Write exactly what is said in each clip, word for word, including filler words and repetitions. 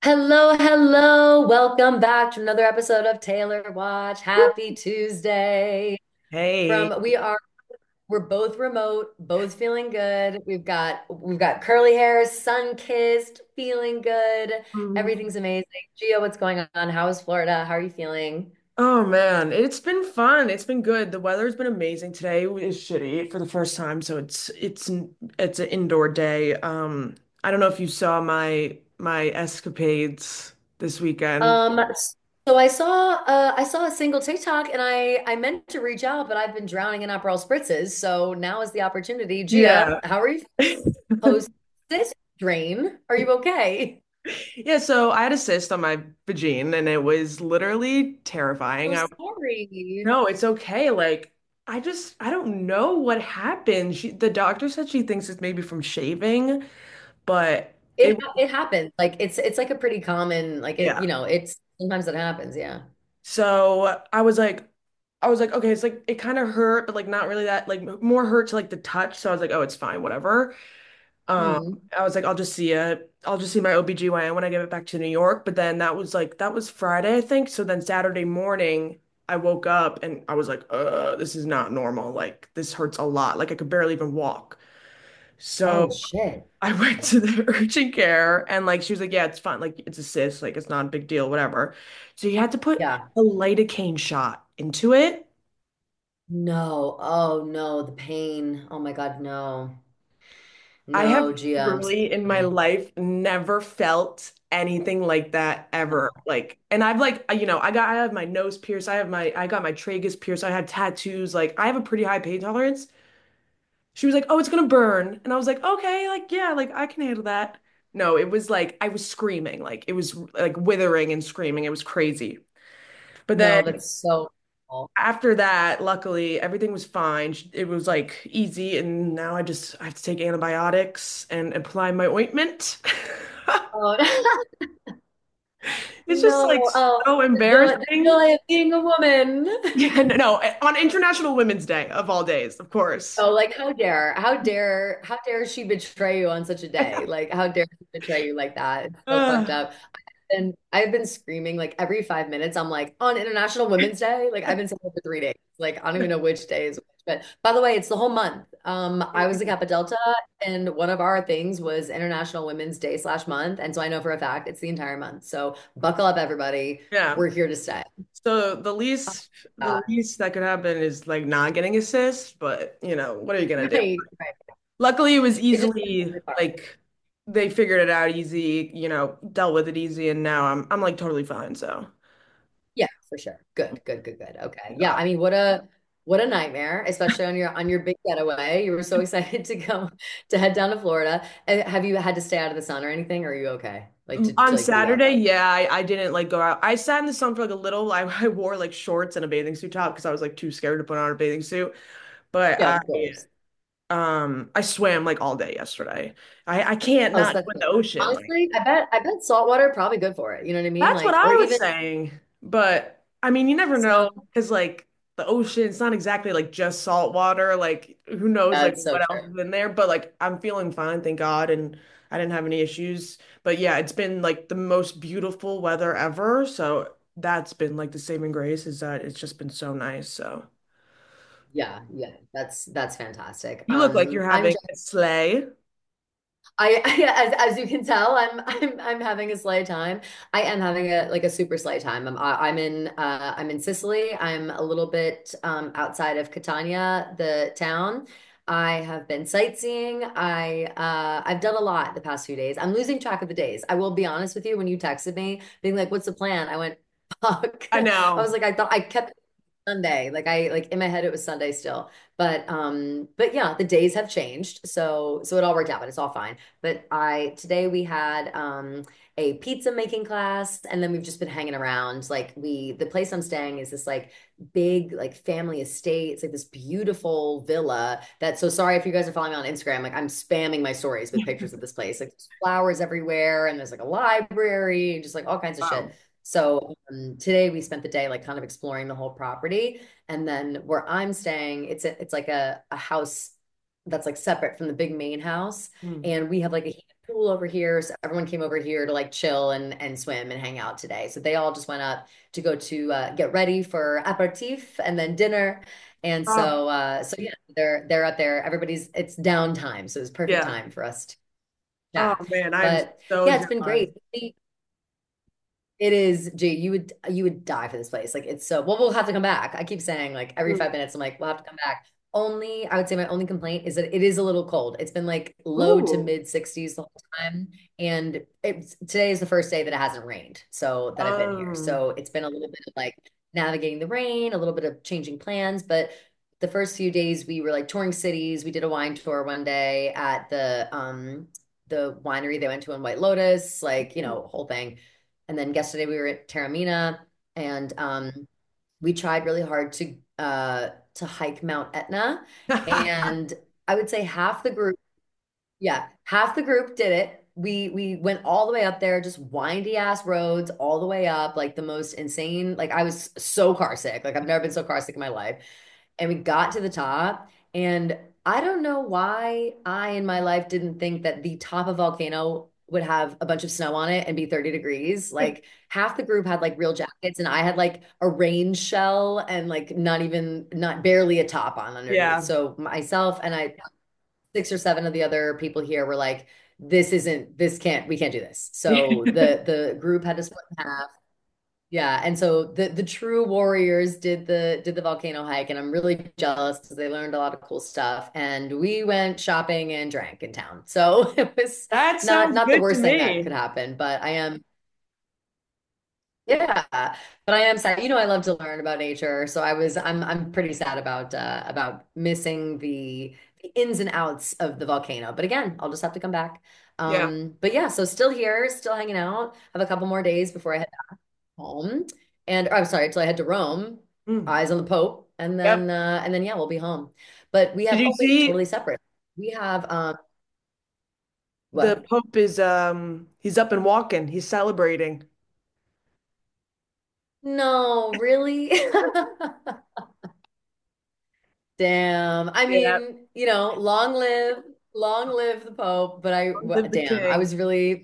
Hello, hello. Welcome back to another episode of Taylor Watch. Happy Tuesday. Hey. From we are we're both remote, both feeling good. We've got we've got curly hair, sun-kissed, feeling good. Mhm. Everything's amazing. Gio, what's going on? How is Florida? How are you feeling? Oh man, it's been fun. It's been good. The weather's been amazing. Today is shitty for the first time, so it's it's it's an indoor day. Um, I don't know if you saw my my escapades this weekend. Um, so I saw uh I saw a single TikTok and I I meant to reach out, but I've been drowning in Aperol spritzes. So now is the opportunity. Gia, Yeah. how are you post this drain? Are you okay? Yeah, so I had a cyst on my vagine and it was literally terrifying. So I sorry. No, it's okay. Like I just I don't know what happened. She the doctor said she thinks it's maybe from shaving, but It it it happens. Like it's it's like a pretty common like it, yeah. you know, it's sometimes it happens, yeah. So I was like, I was like, okay, it's like it kind of hurt, but like not really that, like more hurt to like the touch. So I was like, oh, it's fine, whatever. Um, Hmm. I was like, I'll just see it. I'll just see my O B G Y N when I get it back to New York. But then that was like that was Friday, I think. So then Saturday morning, I woke up and I was like, uh, this is not normal. Like this hurts a lot. Like I could barely even walk. So Oh shit. I went to the urgent care and like she was like, yeah, it's fine. Like it's a cyst, like it's not a big deal, whatever. So you had to put Yeah. a lidocaine shot into it. No. Oh no, the pain. Oh my God, no. I have No, Gia, I'm so literally in my sorry. life never felt anything like that ever. Like, and I've like, you know, I got I have my nose pierced, I have my I got my tragus pierced, I had tattoos, like I have a pretty high pain tolerance. She was like, "Oh, it's gonna burn." And I was like, "Okay, like yeah, like I can handle that." No, it was like I was screaming, like it was like withering and screaming. It was crazy. But then No, that's so cool. after that, luckily, everything was fine. It was like easy, and now I just I have to take antibiotics and apply my ointment. Oh It's just like no. Oh, so the joy, the embarrassing. joy of being a woman. Yeah, no, no, on International Women's Day of all days, of course. Oh, like how dare, how dare, how dare she betray you on such a day? Like, how dare she betray you like that? It's so fucked Uh, up. And I've been screaming like every five minutes. I'm like, on International Women's Day. Like I've been saying it for three days. Like I don't even know which day is which. But by the way, it's the whole month. Um, I was a Kappa Delta, and one of our things was International Women's Day slash month. And so I know for a fact it's the entire month. So buckle up, everybody. yeah. We're here to stay. So the least the Uh, least that could happen is like not getting a cyst, but you know, what are you gonna do? right, right. Luckily it was It just easily really far. like they figured it out easy, you know, dealt with it easy and now I'm I'm like totally fine, so Yeah, for sure. Good, good, good, good. Okay. Yeah, God. I mean, what a what a nightmare, especially on your on your big getaway. You were so excited to go to head down to Florida. Uh, Have you had to stay out of the sun or anything? Or are you okay? Like to, to On like be Saturday, outside? yeah, I, I didn't like go out. I sat in the sun for like a little. I, I wore like shorts and a bathing suit top because I was like too scared to put on a bathing suit. But Yeah, I of course. um I swam like all day yesterday. I I can't Oh, so not that's go in good. the ocean. Like Honestly, I bet I bet saltwater probably good for it. You know what I mean? that's what Like, or I was even saying. But I mean, you never sun. know because like the ocean, it's not exactly like just salt water. Like who knows like That's so what true. else is in there. But like I'm feeling fine, thank God, and I didn't have any issues. But yeah, it's been like the most beautiful weather ever. So that's been like the saving grace is that it's just been so nice. So Yeah, yeah. That's that's fantastic. you look like you're Um, I'm having a sleigh. I, as as you can tell, I'm I'm I'm having a sleigh time. I am having a like a super sleigh time. I'm I- I'm in uh I'm in Sicily. I'm a little bit um outside of Catania, the town. I have been sightseeing. I uh I've done a lot the past few days. I'm losing track of the days. I will be honest with you, when you texted me, being like, "What's the plan?" I went, "Fuck." I I know. was like, I thought I kept Sunday. Like I like in my head it was Sunday still. But um but yeah, the days have changed. So so it all worked out, but it's all fine. But I today we had um a pizza making class and then we've just been hanging around. Like we the place I'm staying is this like big like family estate. It's like this beautiful villa that so sorry if you guys are following me on Instagram. Like I'm spamming my stories with pictures of this place. Like there's flowers everywhere and there's like a library and just like all kinds of shit. Wow. So um, today we spent the day like kind of exploring the whole property, and then where I'm staying, it's a, it's like a, a house that's like separate from the big main house, Hmm. and we have like a heated pool over here. So everyone came over here to like chill and and swim and hang out today. So they all just went up to go to uh, get ready for aperitif and then dinner. And Oh, so uh so yeah, they're they're up there. Everybody's it's downtime. So it's perfect yeah. time for us to Oh chat. man, I'm But so yeah, it's been jealous. great. It is, gee, you would you would die for this place. Like it's so well, we'll have to come back. I keep saying like every Mm. five minutes, I'm like, we'll have to come back. Only, I would say my only complaint is that it is a little cold. It's been like low to Ooh. mid sixties the whole time. And it's today is the first day that it hasn't rained. So that I've been here. Um, So it's been a little bit of like navigating the rain, a little bit of changing plans. But the first few days we were like touring cities. We did a wine tour one day at the um the winery they went to in White Lotus, like, you know, whole thing. And then yesterday we were at Terramina and um, we tried really hard to uh, to hike Mount Etna. And I would say half the group, yeah, half the group did it. We we went all the way up there, just windy ass roads all the way up, like the most insane. Like I was so car sick. Like I've never been so car sick in my life. And we got to the top, and I don't know why I in my life didn't think that the top of volcano would have a bunch of snow on it and be thirty degrees. Like half the group had like real jackets, and I had like a rain shell and like not even not barely a top on underneath. yeah. So myself and I six or seven of the other people here were like, this isn't this can't we can't do this. So the the group had to split in half. Yeah, and so the the true warriors did the did the volcano hike, and I'm really jealous because they learned a lot of cool stuff. And we went shopping and drank in town, so it was That not sounds not the good to worst thing that could me. happen. But I am, yeah, but I am sad. You know, I love to learn about nature, so I was I'm I'm pretty sad about uh, about missing the the ins and outs of the volcano. But again, I'll just have to come back. Yeah. Um, but yeah, so still here, still hanging out. Have a couple more days before I head home. And or, I'm sorry, till I head to Rome, Mm. eyes on the Pope, and then Yep. uh, and then yeah, we'll be home. But we Did have you oh wait, see totally separate. We have um the what? Pope is um he's up and walking. He's celebrating. No, really? Damn. I Yeah. mean, you know, long live, long live the Pope. But I, w- Live the damn, I king. was really,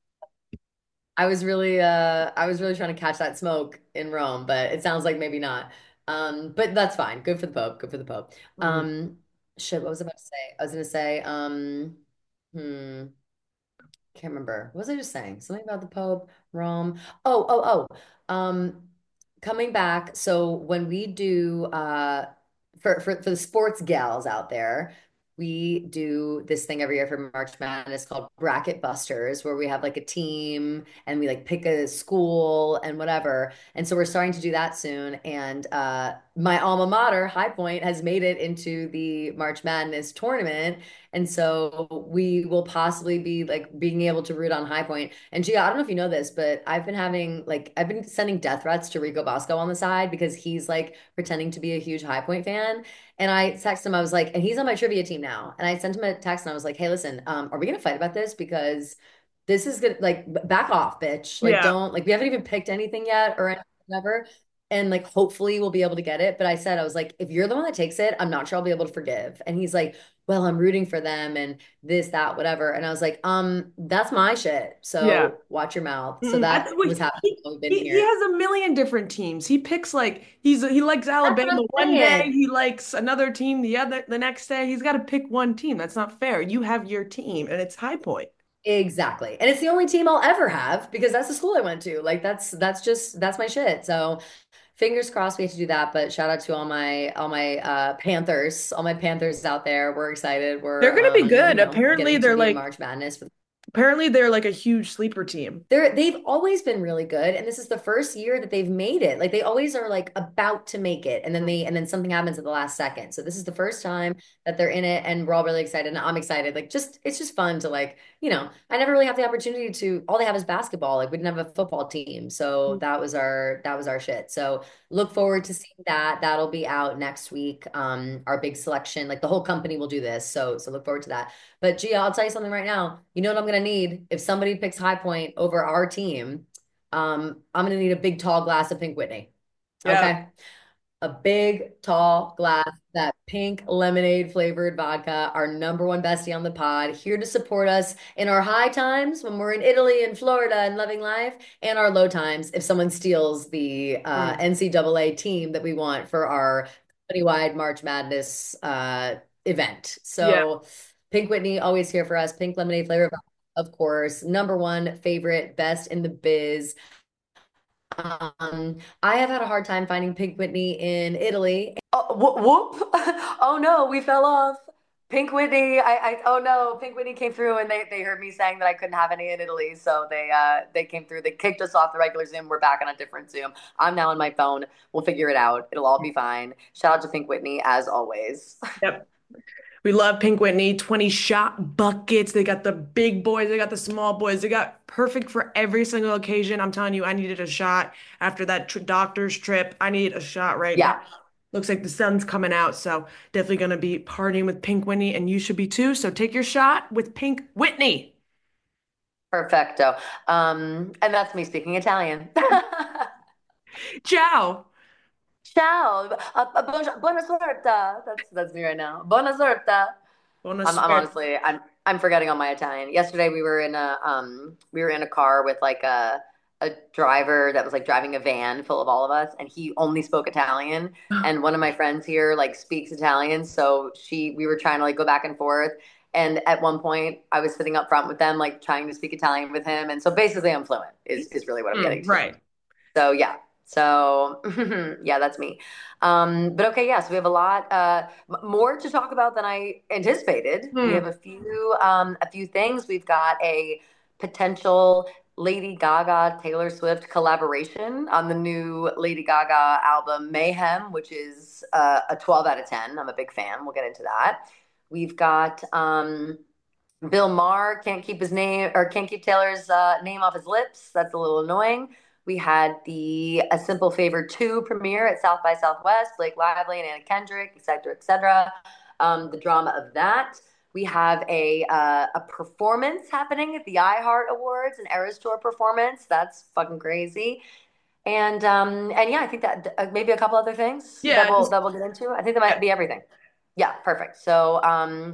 I was really, uh, I was really trying to catch that smoke in Rome. But it sounds like maybe not. Um, but that's fine. Good for the Pope. Good for the Pope. Mhm. Um, shit. What was I about to say? I was gonna say, um, hmm. Can't remember. What was I just saying? Something about the Pope, Rome. Oh, oh, oh. Um, coming back. So when we do uh for for for the sports gals out there, we do this thing every year for March Madness called Bracket Busters, where we have like a team and we like pick a school and whatever. And so we're starting to do that soon. And uh my alma mater, High Point, has made it into the March Madness tournament. And so we will possibly be like being able to root on High Point. And Gia, I don't know if you know this, but I've been having like I've been sending death threats to Rico Bosco on the side because he's like pretending to be a huge High Point fan. And I texted him, I was like, and he's on my trivia team now. And I sent him a text and I was like, hey, listen, um, are we gonna fight about this? Because this is gonna like back off, bitch. Like, Yeah. don't like we haven't even picked anything yet or whatever. And like hopefully we'll be able to get it. But I said, I was like, if you're the one that takes it, I'm not sure I'll be able to forgive. And he's like, well, I'm rooting for them and this, that, whatever. And I was like, um, that's my shit. Yeah. So watch your mouth. So Mm, I think that was we, happening he, while we've been he he here. has a million different teams. He picks like he's he likes That's what Alabama I'm one day, saying. he likes another team the other the next day. He's got to pick one team. That's not fair. You have your team and it's High Point. Exactly. And it's the only team I'll ever have because that's the school I went to. Like that's that's just that's my shit. So fingers crossed we have to do that. But shout out to all my all my uh Panthers, all my Panthers out there. We're excited. They're We're gonna be um, you good. know, Apparently getting to they're be in like March Madness. apparently they're like a huge sleeper team. They're they've always been really good, and this is the first year that they've made it. Like they always are like about to make it, and then they and then something happens at the last second. So this is the first time that they're in it, and we're all really excited. And I'm excited. Like just it's just fun to like, you know, I never really have the opportunity to all they have is basketball. Like we didn't have a football team. So that was our that was our shit. So look forward to seeing that. That'll be out next week. Um, our big selection, like the whole company will do this. So so look forward to that. But Gia, I'll tell you something right now. You know what I'm gonna need? If somebody picks High Point over our team, um, I'm gonna need a big tall glass of Pink Whitney. Yeah. Okay. a big, tall glass, that pink lemonade flavored vodka, our number one bestie on the pod, here to support us in our high times when we're in Italy and Florida and loving life, and our low times if someone steals the uh, Mm. N C double A team that we want for our company-wide March Madness uh, event. Yeah. So, Pink Whitney, always here for us. Pink lemonade flavor, of course. Number one favorite, best in the biz. Um, I have had a hard time finding Pink Whitney in Italy. Oh, whoop, whoop. Oh no, we fell off. Pink Whitney, I, I, oh no, Pink Whitney came through and they, they heard me saying that I couldn't have any in Italy. So they, uh, they came through, they kicked us off the regular Zoom. We're back on a different Zoom. I'm now on my phone. We'll figure it out. It'll all be fine. Shout out to Pink Whitney as always. Yep. We love Pink Whitney, twenty shot buckets. They got the big boys, they got the small boys. They got perfect for every single occasion. I'm telling you, I needed a shot after that tr doctor's trip. I need a shot right now. Yeah, Looks like the sun's coming out, so definitely gonna be partying with Pink Whitney, and you should be too. So take your shot with Pink Whitney. perfecto. Um, and that's me speaking Italian. Ciao. Ciao, uh, uh, buona buona sorta. That's that's me right now. Buona sorta. Buona I'm I'm suerte. honestly I'm I'm forgetting all my Italian. Yesterday we were in a um we were in a car with like a a driver that was like driving a van full of all of us, and he only spoke Italian. And one of my friends here like speaks Italian, so she we were trying to like go back and forth. And at one point I was sitting up front with them, like trying to speak Italian with him. And so basically I'm fluent is is really what I'm Mm, getting to. right. So yeah. So yeah, that's me. Um, but okay, yes, yeah, so we have a lot uh, more to talk about than I anticipated. We have Hmm. a few um, a few things. We've got a potential Lady Gaga Taylor Swift collaboration on the new Lady Gaga album Mayhem, which is uh, a twelve out of ten. I'm a big fan. We'll get into that. We've got um, Bill Maher can't keep his name or can't keep Taylor's uh, name off his lips. That's a little annoying. We had the A Simple Favor two premiere at South by Southwest, Blake Lively and Anna Kendrick, et cetera, et cetera. Um, the drama of that. We have a uh, a performance happening at the iHeart Awards, an Eras Tour performance. That's fucking crazy. And um, and yeah, I think that uh, maybe a couple other things that Yeah, we'll just that we'll get into. I think that yeah. might be everything. Yeah, perfect. So um,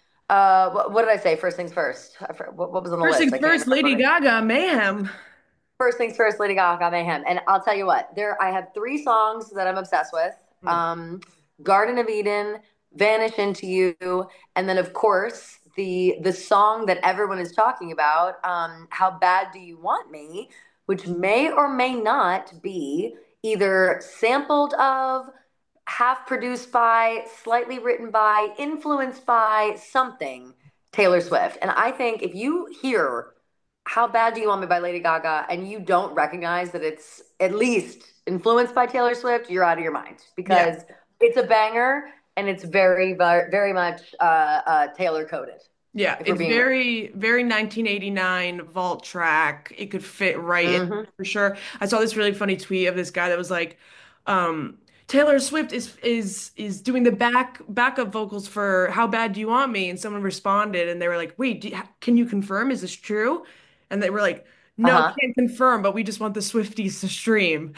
uh, what, what did I say? First things first. What, what was on the First list? things I can't first, even Lady remember. Gaga, Mayhem. First things first, Lady Gaga Mayhem. And I'll tell you what, there I have three songs that I'm obsessed with. Hmm. Um, Garden of Eden, Vanish into You, and then of course the the song that everyone is talking about, um, How Bad Do You Want Me, which may or may not be either sampled of, half produced by, slightly written by, influenced by something Taylor Swift. And I think if you hear How Bad Do You Want Me by Lady Gaga and you don't recognize that it's at least influenced by Taylor Swift, you're out of your mind Yeah. because it's a banger and it's very, very much uh, uh, Taylor coded, Yeah, if we're it's being real. very, very nineteen eighty-nine vault track. It could fit right in Mm-hmm. for sure. I saw this really funny tweet of this guy that was like, um, Taylor Swift is is is doing the back backup vocals for How Bad Do You Want Me? And someone responded and they were like, wait, do you, can you confirm? Is this true? And they were like, no, Uh can't confirm, but we just want the Swifties to stream.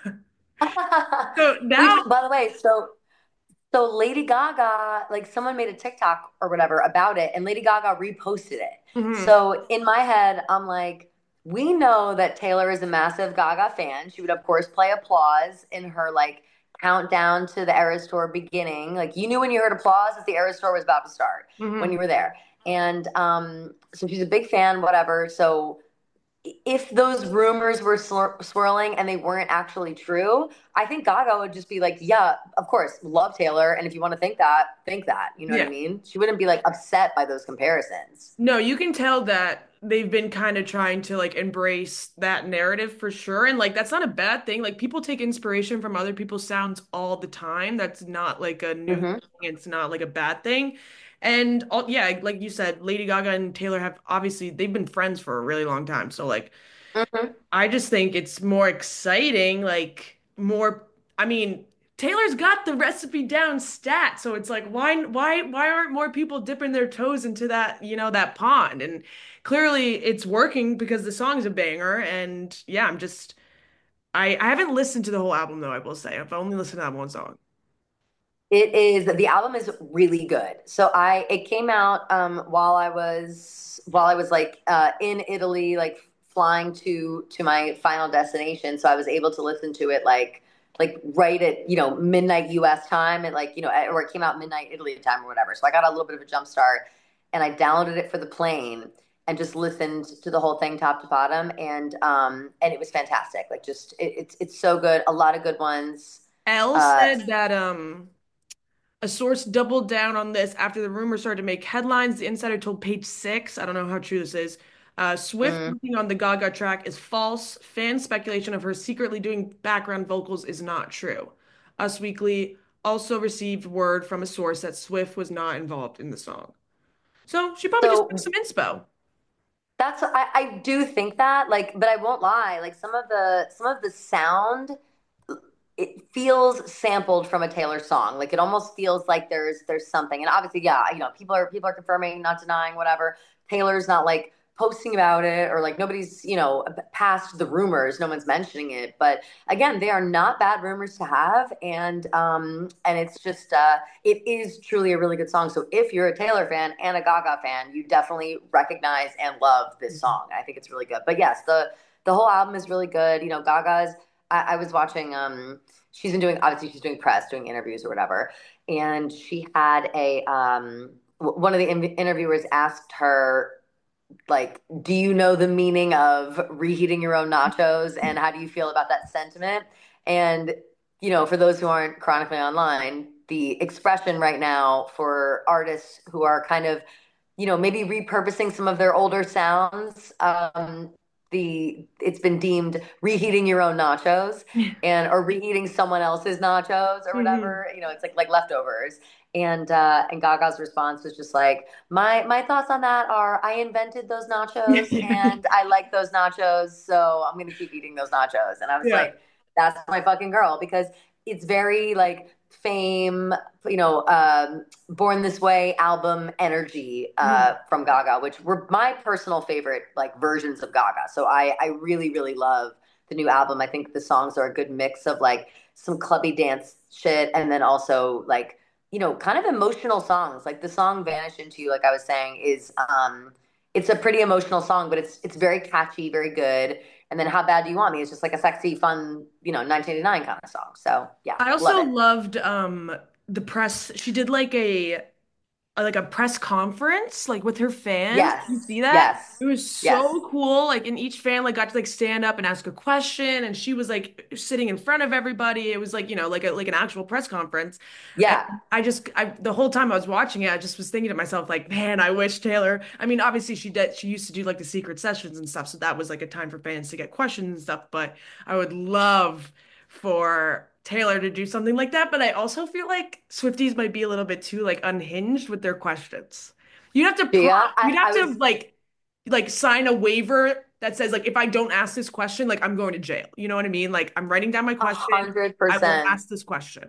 huh. So now, Which, by the way, so So Lady Gaga, like someone made a TikTok or whatever about it, and Lady Gaga reposted it. mhm, So in my head, I'm like, we know that Taylor is a massive Gaga fan. She would, of course, play applause in her like countdown to the Eras Tour beginning. Like you knew when you heard applause that the Eras Tour was about to start when mhm. you were there. And um, so she's a big fan, whatever. So if those rumors were swir- swirling and they weren't actually true, I think Gaga would just be like, yeah, of course, love Taylor. And if you want to think that, think that. You know what I Yeah. mean? She wouldn't be like upset by those comparisons. No, you can tell that they've been kind of trying to like embrace that narrative for sure. And like that's not a bad thing. Like people take inspiration from other people's sounds all the time. That's not like a new thing. Hmm. It's not like a bad thing. And all, yeah, like you said, Lady Gaga and Taylor have obviously they've been friends for a really long time. So like Hmm. I just think it's more exciting, like more, I mean, Taylor's got the recipe down stat, so it's like why why why aren't more people dipping their toes into that, you know, that pond? And clearly it's working because the song's a banger and yeah, I'm just I I haven't listened to the whole album though, I will say. I've only listened to that one song. It is the album is really good. So I it came out um while I was while I was like uh in Italy, like flying to to my final destination. So I was able to listen to it like like right at, you know, midnight U S time and like, you know, or it came out midnight Italy time or whatever. So I got a little bit of a jump start and I downloaded it for the plane and just listened to the whole thing top to bottom and um and it was fantastic. Like just it, it's it's so good. A lot of good ones. Elle Uh said that um a source doubled down on this after the rumor started to make headlines. The insider told Page Six, I don't know how true this is, uh, Swift mm. working on the Gaga track is false. Fan speculation of her secretly doing background vocals is not true. Us Weekly also received word from a source that Swift was not involved in the song. So she probably just took So some inspo. that's I, I do think that like, but I won't lie. Like some of the some of the sound, it feels sampled from a Taylor song. Like it almost feels like there's there's something. And obviously, yeah, you know, people are people are confirming, not denying, whatever. Taylor's not like posting about it or like nobody's, you know, past the rumors. No one's mentioning it. But again, they are not bad rumors to have, and um, and it's just uh, it is truly a really good song. So if you're a Taylor fan and a Gaga fan, you definitely recognize and love this song. I think it's really good. But yes, the the whole album is really good. You know, Gaga's. I, I was watching. Um, she's been doing obviously she's doing press, doing interviews or whatever, and she had a um, one of the in- interviewers asked her like, do you know the meaning of reheating your own nachos and how do you feel about that sentiment? And, you know, for those who aren't chronically online, the expression right now for artists who are kind of, you know, maybe repurposing some of their older sounds, um, the it's been deemed reheating your own nachos and or reheating someone else's nachos or Hmm. whatever. You know, it's like like leftovers. And uh, and Gaga's response was just like, my my thoughts on that are I invented those nachos and I like those nachos, so I'm gonna keep eating those nachos. And I was Yeah. like, that's my fucking girl because it's very like fame, you know, um, Born This Way album energy uh, Mhm. from Gaga, which were my personal favorite like versions of Gaga. So I I really really love the new album. I think the songs are a good mix of like some clubby dance shit and then also like you know, kind of emotional songs. Like the song Vanish Into You, like I was saying, is um it's a pretty emotional song, but it's it's very catchy, very good. And then How Bad Do You Want Me is just like a sexy, fun, you know, nineteen eighty-nine kind of song. So yeah, I love also it. loved um the press. She did like a like a press conference like with her fans. Did you Yes, see that? yes, It was yes. so cool. Like, and each fan like got to like stand up and ask a question, and she was like sitting in front of everybody. It was like, you know, like a like an actual press conference. And Yeah. I just I the whole time I was watching it, I just was thinking to myself, like, man, I wish Taylor. I mean, obviously she did she used to do like the secret sessions and stuff, so that was like a time for fans to get questions and stuff, but I would love for Taylor to do something like that, but I also feel like Swifties might be a little bit too like unhinged with their questions. You'd have to But prom yeah, I, you'd have I to was like like sign a waiver that says like if I don't ask this question, like I'm going to jail. You know what I mean? Like I'm writing down my a question. hundred I won't percent. ask this question.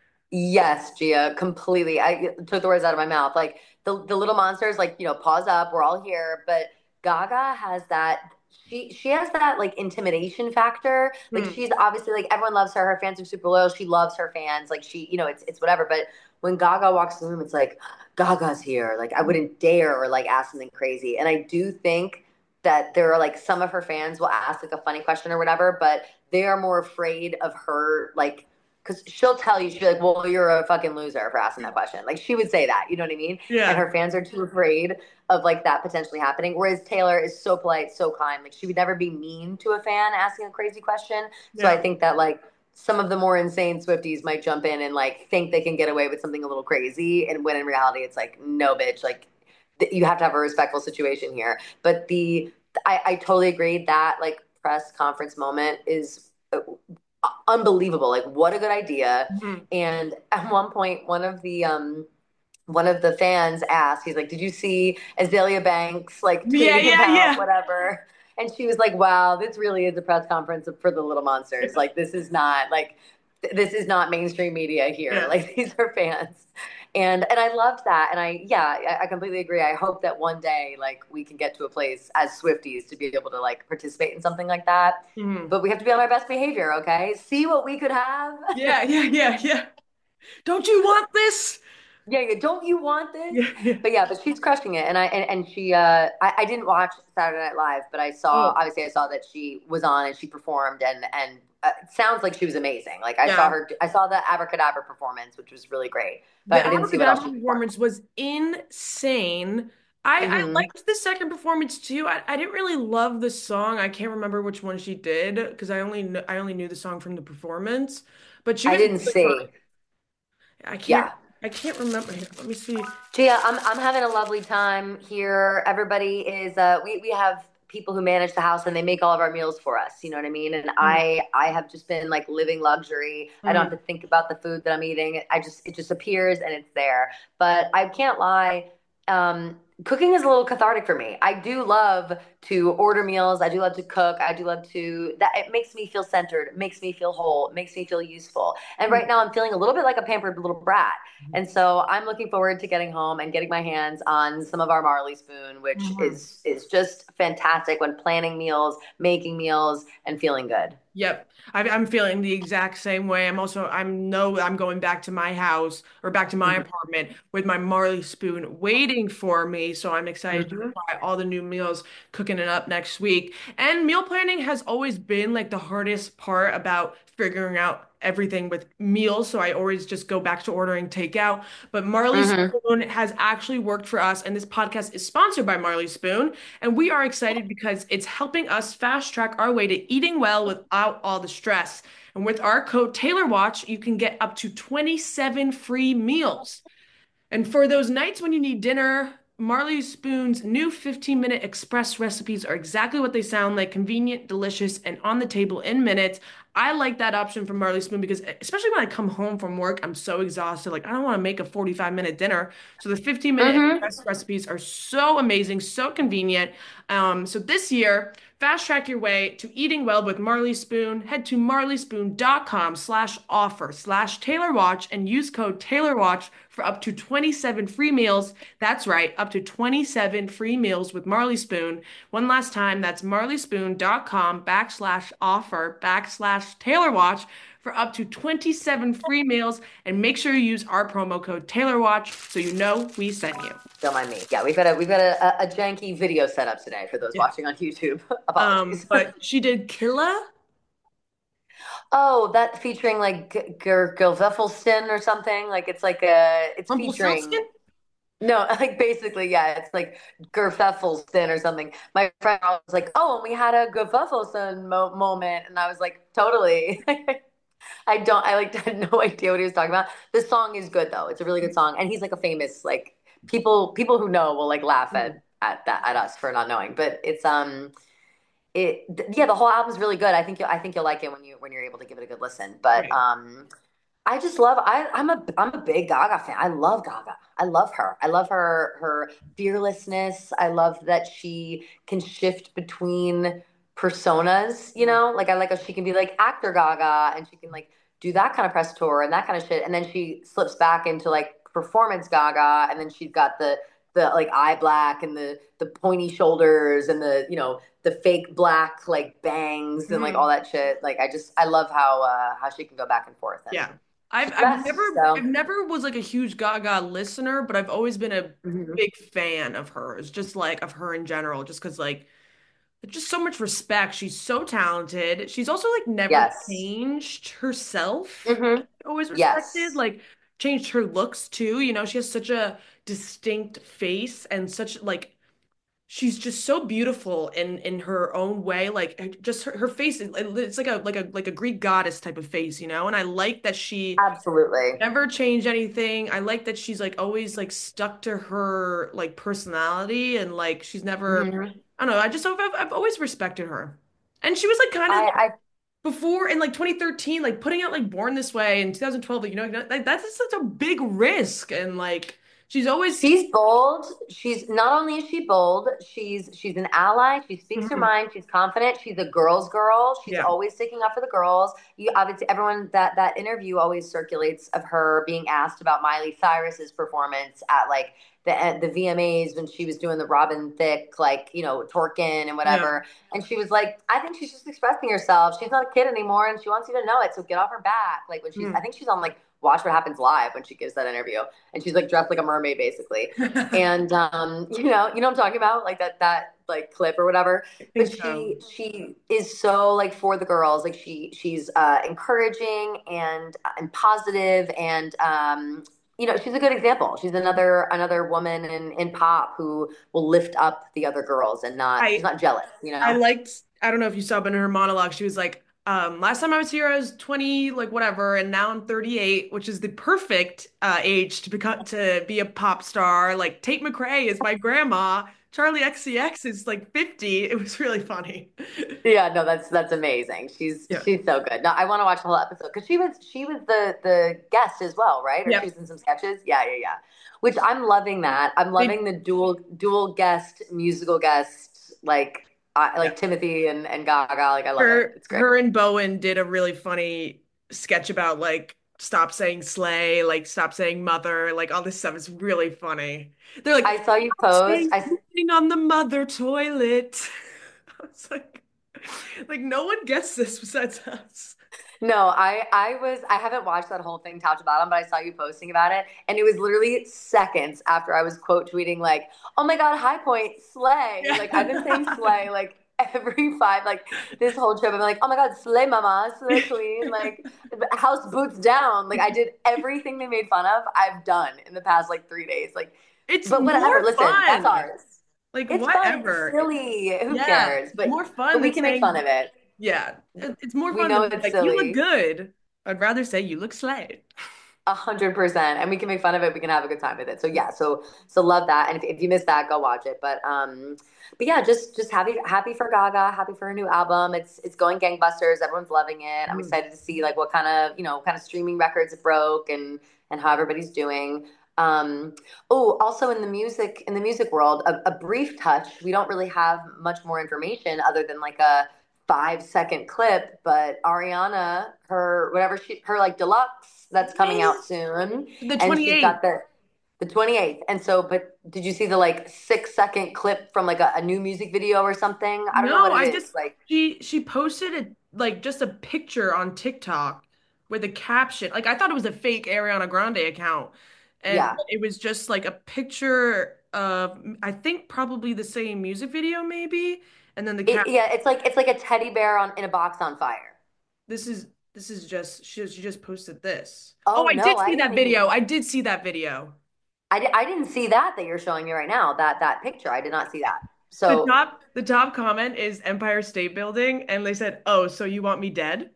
Yes, Gia, completely. I took the words out of my mouth. Like the the little monsters, like, you know, pause up, we're all here. But Gaga has that she she has that like intimidation factor. Like Hmm. she's obviously like everyone loves her, her fans are super loyal. She loves her fans. Like she, you know, it's it's whatever. But when Gaga walks in the room, it's like Gaga's here. Like I wouldn't dare or like ask something crazy. And I do think that there are like some of her fans will ask like a funny question or whatever, but they are more afraid of her like because she'll tell you, she'll be like, well, you're a fucking loser for asking that question. Like she would say that, you know what I mean? And Yeah. her fans are too afraid of like that potentially happening. Whereas Taylor is so polite, so kind. Like she would never be mean to a fan asking a crazy question. So I Yeah. think that like some of the more insane Swifties might jump in and like think they can get away with something a little crazy. And when in reality, it's like, no, bitch, like you have to have a respectful situation here. But the, I, I totally agree that like press conference moment is uh, unbelievable. Like, what a good idea. Mhm. And at one point, one of the um one of the fans asked, he's like, "Did you see Azalea Banks like Yeah, tweeting yeah, about yeah. whatever?" And she was like, "Wow, this really is a press conference for the Little Monsters. Like, this is not like th- this is not mainstream media here. Yeah. Like, these are fans." And and I loved that. And I yeah, I, I completely agree. I hope that one day like we can get to a place as Swifties to be able to like participate in something like that. Mhm. But we have to be on our best behavior, okay? See what we could have. Yeah, yeah, yeah, yeah. Don't you want this? Yeah, yeah. Don't you want this? Yeah, yeah. But yeah, but she's crushing it. And I and, and she uh I, I didn't watch Saturday Night Live, but I saw Oh, obviously I saw that she was on and she performed and and uh, it sounds like she was amazing. Like I saw yeah. her I saw the Abracadabra performance, which was really great. The But I didn't see what else Abracadabra she performed. performance was insane. I I Hmm. liked the second performance too. I, I didn't really love the song. I can't remember which one she did because I only kn I only knew the song from the performance. But she I was didn't really fun. see. I can't Yeah. I can't remember. Here, let me see. Gia, I'm I'm having a lovely time here. Everybody is uh we we have people who manage the house and they make all of our meals for us, you know what I mean? And Mm, I I have just been like living luxury. I don't mm, have to think about the food that I'm eating. I just it just appears and it's there. But I can't lie, um cooking is a little cathartic for me. I do love to order meals. I do love to cook. I do love to that it makes me feel centered, it makes me feel whole, it makes me feel useful. And right mm, now I'm feeling a little bit like a pampered little brat. And so I'm looking forward to getting home and getting my hands on some of our Marley Spoon, which mhm. is is just fantastic when planning meals, making meals, and feeling good. Yep. I, I'm feeling the exact same way. I'm also, I'm know I'm going back to my house or back to my Hmm. apartment with my Marley Spoon waiting for me. So I'm excited to Hmm. try all the new meals, cooking it up next week. And meal planning has always been like the hardest part about figuring out everything with meals. So I always just go back to ordering takeout. But Marley Hmm. Spoon has actually worked for us. And this podcast is sponsored by Marley Spoon. And we are excited because it's helping us fast track our way to eating well without all the stress. And with our code Taylor Watch, you can get up to twenty-seven free meals. And for those nights when you need dinner, Marley Spoon's new fifteen minute express recipes are exactly what they sound like, convenient, delicious, and on the table in minutes. I like that option from Marley Spoon because especially when I come home from work, I'm so exhausted. Like I don't want to make a forty-five minute dinner. So the fifteen minute Hmm. express recipes are so amazing, so convenient. Um, so this year, fast track your way to eating well with Marley Spoon. Head to marleyspoon.com slash offer slash Taylor Watch and use code Taylor Watch for up to twenty-seven free meals. That's right, up to twenty-seven free meals with Marley Spoon. One last time, that's marleyspoon.com backslash offer backslash Taylor Watch for up to twenty-seven free meals. And make sure you use our promo code Taylor Watch so you know we sent you. Don't mind me. Yeah, we've got a we've got a, a janky video set up today for those Yeah. watching on YouTube. Um, Apologies. but she did Killa. Oh, that featuring like G- G- Gilvefelston or something. Like it's like a it's featuring Rumpelstiltskin? no, like basically, yeah, it's like Gerfeffelston or something. My friend was like, "Oh, and we had a Gerfeffelston mo moment," and I was like, "Totally." I don't. I like had no idea what he was talking about. The song is good though. It's a really good song, and he's like a famous like people people who know will like laugh Mm, at at that at us for not knowing. But it's um it yeah, the whole album's really good. I think you I think you'll like it when you when you're able to give it a good listen. But right. um I just love I I'm a I'm a big Gaga fan. I love Gaga. I love her. I love her her fearlessness. I love that she can shift between personas, you know? Like I like how she can be like actor Gaga and she can like do that kind of press tour and that kind of shit. And then she slips back into like performance Gaga and then she's got the the like eye black and the the pointy shoulders and the, you know, the fake black like bangs and like all Mhm. that shit. Like I just I love how uh how she can go back and forth and Yeah. I've she's the I've best. never I've So never was like a huge Gaga listener, but I've always been a mhm. big fan of hers, just like of her in general, just because like just so much respect. She's so talented. She's also like never Yes. changed herself. Hmm. Always respected, Yes. like changed her looks too. You know, she has such a distinct face and such like she's just so beautiful in in her own way. Like just her, her face, it's like a like a like a Greek goddess type of face, you know? And I like that she Absolutely. never changed anything. I like that she's like always like stuck to her like personality and like she's never Hmm. I don't know. I just I've, I've always respected her. And she was like kind of I like I before in like twenty thirteen, like putting out like Born This Way in two thousand twelve, like, you know, like that's such a big risk and like She's always She's bold. She's not only is she bold, she's she's an ally. She speaks her Mhm. mind. She's confident. She's a girl's girl. She's Yeah. always sticking up for the girls. You obviously everyone that that interview always circulates of her being asked about Miley Cyrus's performance at like the at the V M As when she was doing the Robin Thicke like you know twerking and Yeah. whatever. And she was like, I think she's just expressing herself. She's not a kid anymore, and she wants you to know it. So get off her back. Like when she's, I Mm. think she's on like Watch What Happens Live when she gives that interview and she's like dressed like a mermaid basically. And um, you know, you know what I'm talking about, like that that like clip or whatever. I But think so. she she is so like for the girls, like she she's uh, encouraging and and positive, and um, you know, she's a good example. She's another another woman in in pop who will lift up the other girls and not she's I not jealous, you I know. liked, I don't know if you saw, but in her monologue, she was like, um, last time I was here, I was twenty, like whatever, and now I'm thirty-eight, which is the perfect uh, age to become to be a pop star. Like Tate McRae is my grandma. Charlie X C X is like fifty. It was really funny. Yeah, no, that's that's amazing. She's Yeah. she's so good. No, I want to watch the whole episode because she was she was the the guest as well, right? Or she Yep. was in some sketches. Yeah, yeah, yeah. Which I'm loving that. I'm They, loving the dual dual guest musical guest like I yeah. like Timothy and and Gaga. Like I love it. Her, It's great. her and Bowen did a really funny sketch about like stop saying slay, like stop saying mother, like all this stuff is really funny. They're like, I saw you stop post. saying I sitting on the mother toilet. I was like, like no one gets this besides us. No, I I was I haven't watched that whole thing top to bottom, but I saw you posting about it, and it was literally seconds after I was quote tweeting like, "Oh my God, high point, slay!" Like I've been saying Yeah. slay like every five like this whole trip. I'm like, "Oh my God, slay mama, slay queen!" Like house boots down. Like I did everything they made fun of. I've done in the past like three days. Like, It's but more whatever. Listen, that's fun. ours. Like It's fun. It's whatever. It- silly. Who yeah, cares? it's But more but fun we than can make fun saying, of it. yeah, it- it's more We fun know than being it's like, you look silly. good. I'd rather say you look slay. A hundred percent, and we can make fun of it. We can have a good time with it. So yeah, so so love that. And if, if you missed that, go watch it. But um, but yeah, just just happy happy for Gaga, happy for her new album. It's it's going gangbusters. Everyone's loving it. I'm Mm. excited to see like what kind of you know kind of streaming records it broke and and how everybody's doing. Um, oh, also in the music in the music world, a, a brief touch. We don't really have much more information other than like a five second clip, but Ariana, her whatever she her like deluxe that's coming Yes. out soon, The and she's got twenty-eighth. the the twenty-eighth. And so, but did you see the like six second clip from like a, a new music video or something? I don't know No, what it I is. just Like, she she posted a like just a picture on TikTok with a caption. Like I thought it was a fake Ariana Grande account. And yeah, it was just like a picture of I think probably the same music video maybe. And then the it, cap yeah, it's like it's like a teddy bear on in a box on fire. this is this is just she, she just posted this. Oh, Oh I did no, I see didn't that even. video. I did see that video. I, di- I didn't see that that you're showing me right now. That that picture, I did not see that. The So top the top comment is Empire State Building and they said, "Oh, so you want me dead?"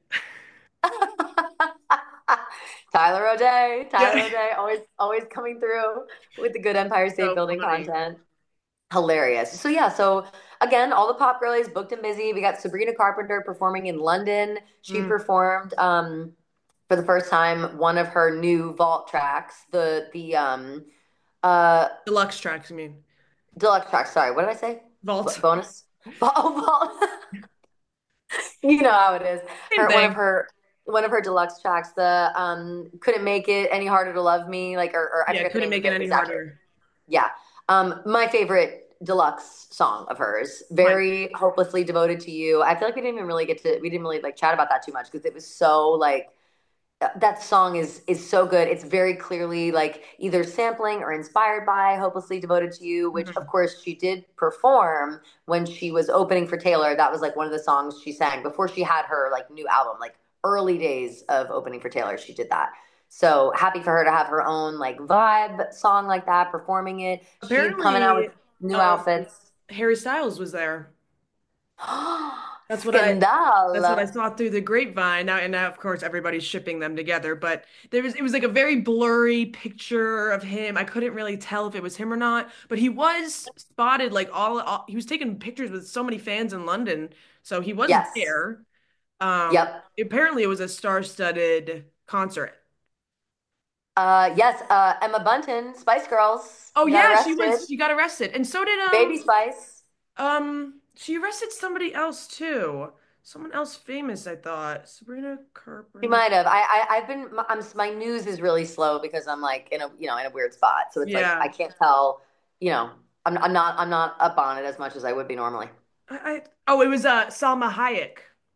Tyler O'Day, Yeah. Tyler O'Day, always always coming through with the good Empire State So Building funny. content. Hilarious. So yeah, so again, all the pop girlies booked and busy. We got Sabrina Carpenter performing in London. She Mm. performed um, for the first time one of her new vault tracks, the the um, uh, Deluxe tracks, I mean. deluxe track. Sorry, what did I say? B- Vault. bonus. Oh, vault. You know how it is. Same Her one of thing. her one of her deluxe tracks, the um, couldn't make it any harder to love me, like or, or I Yeah, forget the couldn't name of make it it any exactly. harder. Yeah. Um, my favorite deluxe song of hers. Mine. Very hopelessly devoted to you. I feel like we didn't even really get to we didn't really like chat about that too much because it was so like that song is is so good. It's very clearly like either sampling or inspired by Hopelessly Devoted to You, which of Mhm. course she did perform when she was opening for Taylor. That was like one of the songs she sang before she had her like new album, like early days of opening for Taylor, she did that. So happy for her to have her own like vibe song like that, performing it. She's coming out with Apparently, new um, outfits. Harry Styles was there. That's what I that's what I Scandal. saw through the grapevine. Now and now, of course, everybody's shipping them together. But there was it was like a very blurry picture of him. I couldn't really tell if it was him or not. But he was spotted like all, all he was taking pictures with so many fans in London. So he was Yes. there. Um, Yep. apparently it was a star-studded concert. Uh, yes, uh, Emma Bunton, Spice Girls, Oh got yeah, she arrested. was she got arrested. And so did um Baby Spice. um she arrested somebody else too. Someone else famous, I thought. Sabrina She Carpenter. might have. I, I I've been. I'm my news is really slow because I'm like in a you know in a weird spot. So it's like I Yeah. can't tell. You know, I'm I'm not I'm not up on it as much as I would be normally. I, I oh, it was uh Salma Hayek.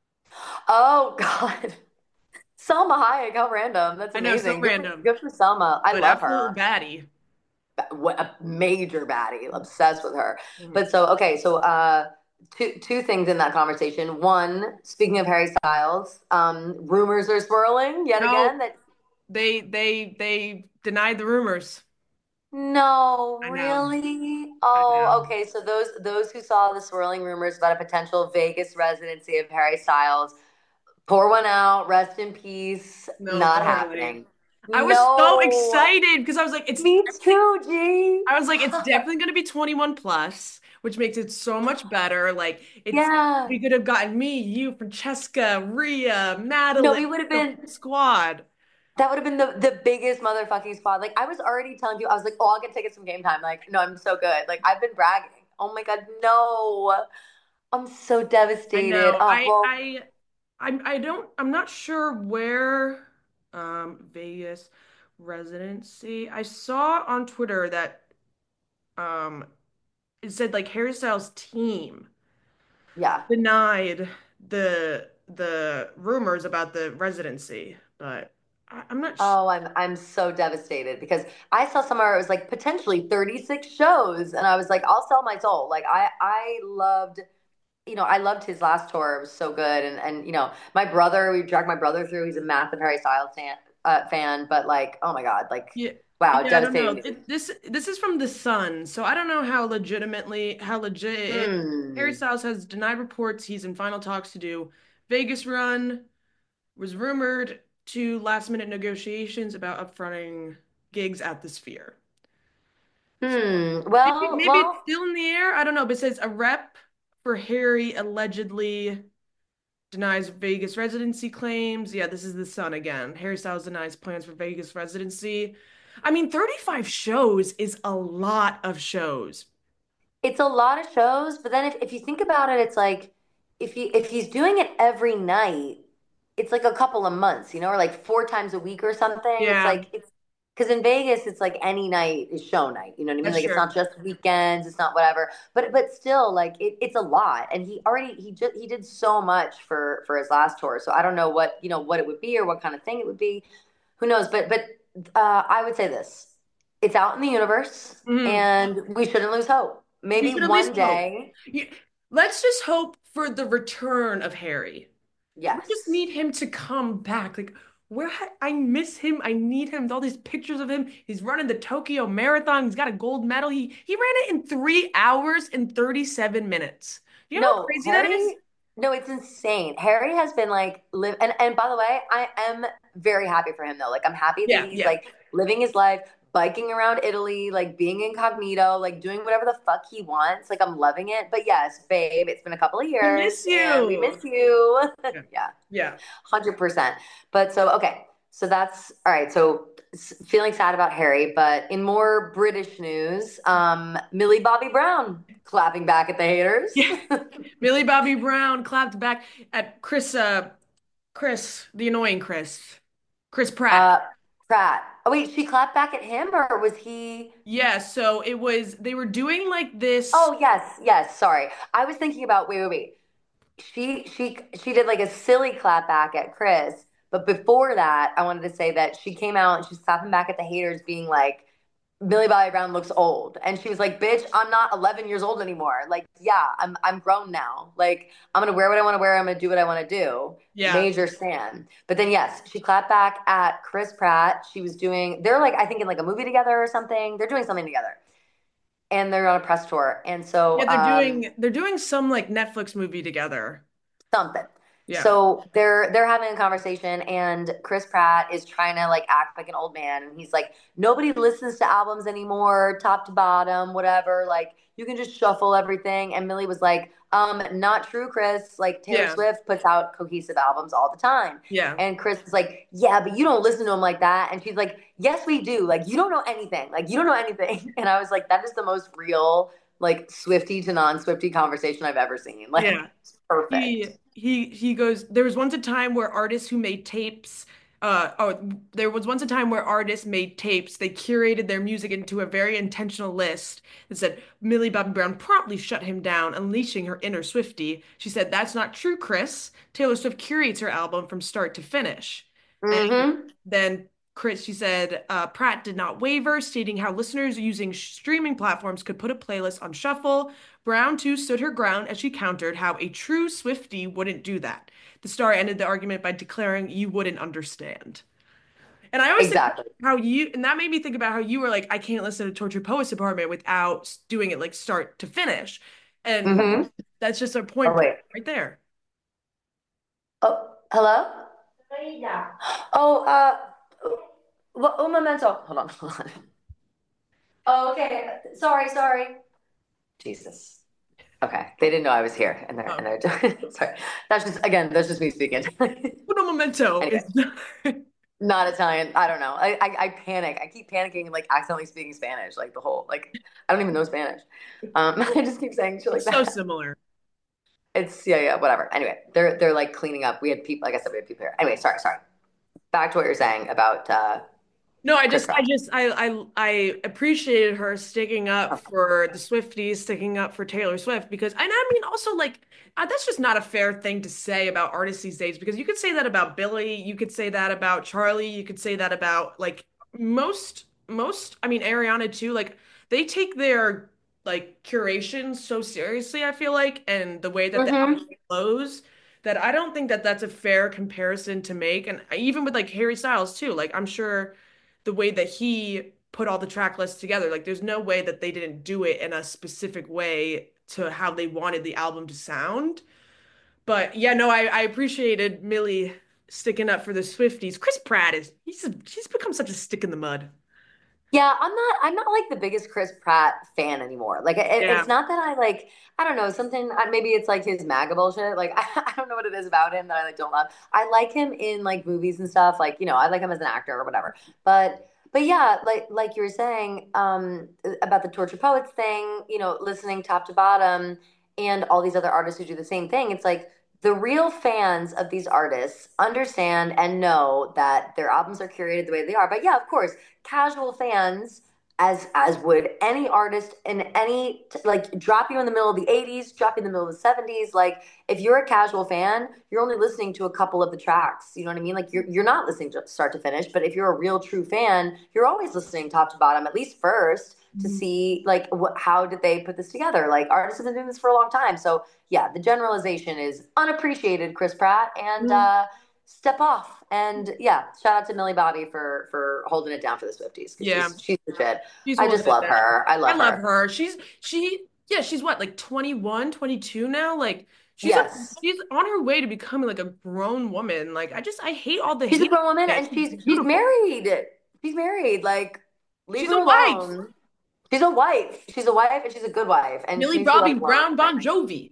Oh God, Selma Hayek. How random. That's I know, so amazing. Good for random, good for Selma. I but love absolute her. baddie. What a major baddie. Obsessed with her. Mhm. But so okay. So uh, two two things in that conversation. One, speaking of Harry Styles, um, rumors are swirling yet again No, that. they they they denied the rumors. No, I know. really? I Oh, know. okay. So those those who saw the swirling rumors about a potential Vegas residency of Harry Styles, pour one out, rest in peace. No, Not totally. happening. I was so No. excited because I was like, it's Me definitely, too, G. I was like, it's definitely going to be twenty-one plus, which makes it so much better. Like, it's, Yeah. we could have gotten me, you, Francesca, Rhea, No, Madeline, we would have the been whole squad. that would have been the, the biggest motherfucking spot. Like I was already telling you, I was like, oh, I'll get tickets from Game Time. Like, no, I'm so good. Like I've been bragging. Oh my God, no. I'm so I devastated. know. Oh, I, well, I, I, I don't, I'm not sure where, um, Vegas residency. I saw on Twitter that, um, it said like Harry Styles' team yeah. denied the the rumors about the residency, but I, I'm not sh Oh, I'm I'm so devastated because I saw somewhere it was like potentially thirty-six shows and I was like, I'll sell my soul. Like I I loved, you know, I loved his last tour. It was so good. And and you know, my brother, we dragged my brother through. He's a massive Harry Styles fan, uh, fan, but like, oh my God, like yeah. wow, Yeah, I don't devastating know. news. It, this this is from The Sun, so I don't know how legitimately how legit it is. Harry Hmm. Styles has denied reports he's in final talks to do Vegas run, was rumored to last minute negotiations about upfronting gigs at the Sphere. So Hmm. maybe Well, maybe it's well, still in the air. I don't know, but it says a rep for Harry allegedly denies Vegas residency claims. Yeah, this is the Sun again. Harry Styles denies plans for Vegas residency. I mean, thirty-five shows is a lot of shows. it's a lot of shows, but then if, if you think about it, it's like if he if he's doing it every night, it's like a couple of months, you know, or like four times a week or something. It's Yeah, like it's because in Vegas, it's like any night is show night. You know what I mean? that's Like it's true. not just weekends, it's not whatever. But but still, like it, it's a lot. And he already he just he did so much for for his last tour. So I don't know what you know what it would be or what kind of thing it would be. Who knows? But but uh, I would say this: it's out in the universe, Mhm. and we shouldn't lose hope. We Maybe should at least one hope. day, Yeah. Let's just hope for the return of Harry. We just yes. need him to come back. Like, where ha I miss him. I need him. All these pictures of him. He's running the Tokyo Marathon. He's got a gold medal. He he ran it in three hours and thirty-seven minutes. You know how No, crazy that is? Harry, no, it's insane. Harry has been like live and and by the way, I am very happy for him though. Like I'm happy that Yeah, he's yeah. like living his life, biking around Italy, like being incognito, like doing whatever the fuck he wants. Like I'm loving it. But yes, babe, it's been a couple of We years miss and we miss you. you. Yeah. Yeah. Yeah. one hundred percent. But so, okay. So that's all right. So feeling sad about Harry, but in more British news, um, Millie Bobby Brown clapping back at the haters. Yeah. Millie Bobby Brown clapped back at Chris uh Chris, the annoying Chris. Chris Pratt. uh, Pratt. Oh, wait, she clapped back at him or was he? Yeah, so it was they were doing like this. Oh, yes, yes. Sorry. I was thinking about, wait, wait, wait. She, she, she did like a silly clap back at Chris. But before that, I wanted to say that she came out and she's clapping back at the haters, being like, Millie Bobby Brown looks old. And she was like, bitch, I'm not eleven years old anymore. Like, yeah, I'm I'm grown now. Like, I'm gonna wear what I want to wear, I'm gonna do what I want to do. Yeah. Major stan. But then yes, she clapped back at Chris Pratt. She was doing they're like, I think in like a movie together or something. They're doing something together. And they're on a press tour. And so Yeah, they're um doing they're doing some like Netflix movie together. something. Yeah. So they're they're having a conversation, and Chris Pratt is trying to like act like an old man, and he's like, nobody listens to albums anymore, top to bottom, whatever. Like you can just shuffle everything. And Millie was like, um, not true, Chris. Like Taylor Yeah. Swift puts out cohesive albums all the time. Yeah. And Chris is like, yeah, but you don't listen to him like that. And she's like, yes, we do. Like you don't know anything. Like you don't know anything. And I was like, that is the most real, like Swifty to non-Swifty conversation I've ever seen. Like Yeah. it's perfect. He he he goes, there was once a time where artists who made tapes uh oh there was once a time where artists made tapes. They curated their music into a very intentional list that said Millie Bobby Brown promptly shut him down, unleashing her inner Swiftie. She said, "That's not true, Chris. Taylor Swift curates her album from start to finish." And Mm-hmm. then Chris, she said, uh, Pratt did not waver, stating how listeners using streaming platforms could put a playlist on shuffle. Brown, too, stood her ground as she countered how a true Swiftie wouldn't do that. The star ended the argument by declaring, "You wouldn't understand." And I always think Exactly. how you, and that made me think about how you were like, I can't listen to Torture Poets Department without doing it like start to finish. And Mm-hmm. that's just a Oh point wait. right there. Oh, hello? Oh, uh, w- un momento. Hold on, hold on. Oh, okay. Sorry, sorry. Jesus. Okay. They didn't know I was here, and they're and Oh, they're sorry. That's just again, that's just me speaking. Uno Momento Anyway, is not Italian. I don't know. I, I I panic. I keep panicking and like accidentally speaking Spanish, like the whole like I don't even know Spanish. Um, I just keep saying shit like it's so that. similar. It's yeah, yeah, whatever. Anyway, they're they're like cleaning up. We had people, like I said, we had people here. Anyway, sorry, sorry. Back to what you're saying about uh No, I Chris just, I Pratt. just, I, I, I appreciated her sticking up for the Swifties, sticking up for Taylor Swift because, and I mean, also like, uh, that's just not a fair thing to say about artists these days because you could say that about Billy, you could say that about Charlie, you could say that about like most, most, I mean, Ariana too. Like, they take their like curation so seriously, I feel like, and the way that the album Mm-hmm. flows. That I don't think that that's a fair comparison to make, and even with like Harry Styles too. Like I'm sure the way that he put all the track lists together. Like there's no way that they didn't do it in a specific way to how they wanted the album to sound. But yeah, no, I, I appreciated Millie sticking up for the Swifties. Chris Pratt is he's a, he's become such a stick in the mud. Yeah, I'm not. I'm not like the biggest Chris Pratt fan anymore. Like, it, it's Yeah. not that I like. I don't know something. uh, Maybe it's like his MAGA bullshit. Like, I, I don't know what it is about him that I like don't love. I like him in like movies and stuff. Like, you know, I like him as an actor or whatever. But, but yeah, like like you were saying um, about the Torture Poets thing. You know, listening top to bottom, and all these other artists who do the same thing. It's like the real fans of these artists understand and know that their albums are curated the way they are. But yeah, of course casual fans as as would any artist in any like drop you in the middle of the eighties, drop you in the middle of the seventies. Like if you're a casual fan, you're only listening to a couple of the tracks. You know what I mean? Like you're you're not listening to start to finish, but if you're a real true fan, you're always listening top to bottom, at least first to see like what how did they put this together. Like artists have been doing this for a long time. So yeah, the generalization is unappreciated, Chris Pratt, and uh step off. And yeah, shout out to Millie Bobby for for holding it down for the Swifties because Yeah. she's she's the shit. She's I holding just it love down. her. I I love love her. her. She's she yeah, she's what, like twenty one, twenty two now? Like she's a Yes, she's on her way to becoming like a grown woman. Like I just I hate all the she's a hate. grown woman Yeah, and she's she's she's beautiful. married. She's married. Like leave She's a her wife. alone. She's a wife. She's a wife and she's a good wife and she Millie needs to be Bobby left alone. Brown Bon Jovi.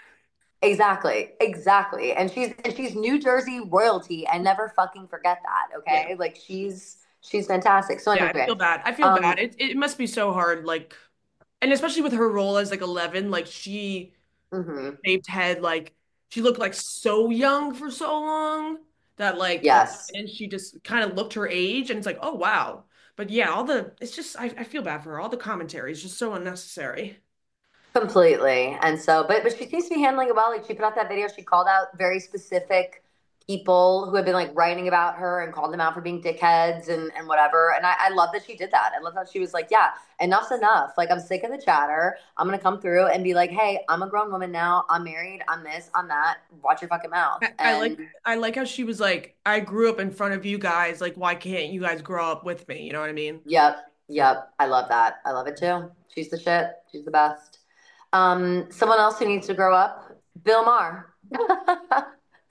Exactly, exactly. And she's and she's New Jersey royalty and never fucking forget that. Yeah. Okay, like she's she's fantastic. So Yeah, I feel anyway, bad. I feel um, bad. It it must be so hard, like, and especially with her role as like eleven, like she mhm. shaved head, like she looked like so young for so long that like Yes. and she just kind of looked her age, and it's like, oh wow. But yeah, all the it's just I, I feel bad for her. All the commentary is just so unnecessary. Completely. And so, but but she seems to be handling it well. Like she put out that video, she called out very specific people who had been like writing about her and called them out for being dickheads and, and whatever. And I, I love that she did that. I love that she was like, yeah, enough's enough. Like I'm sick of the chatter. I'm gonna come through and be like, hey, I'm a grown woman now. I'm married. I'm this. I'm that. Watch your fucking mouth. I, I like And I like how she was like, I grew up in front of you guys, like why can't you guys grow up with me? You know what I mean? yep, yep. I love that. I love it too. She's the shit. She's the best. Um, someone else who needs to grow up, Bill Maher.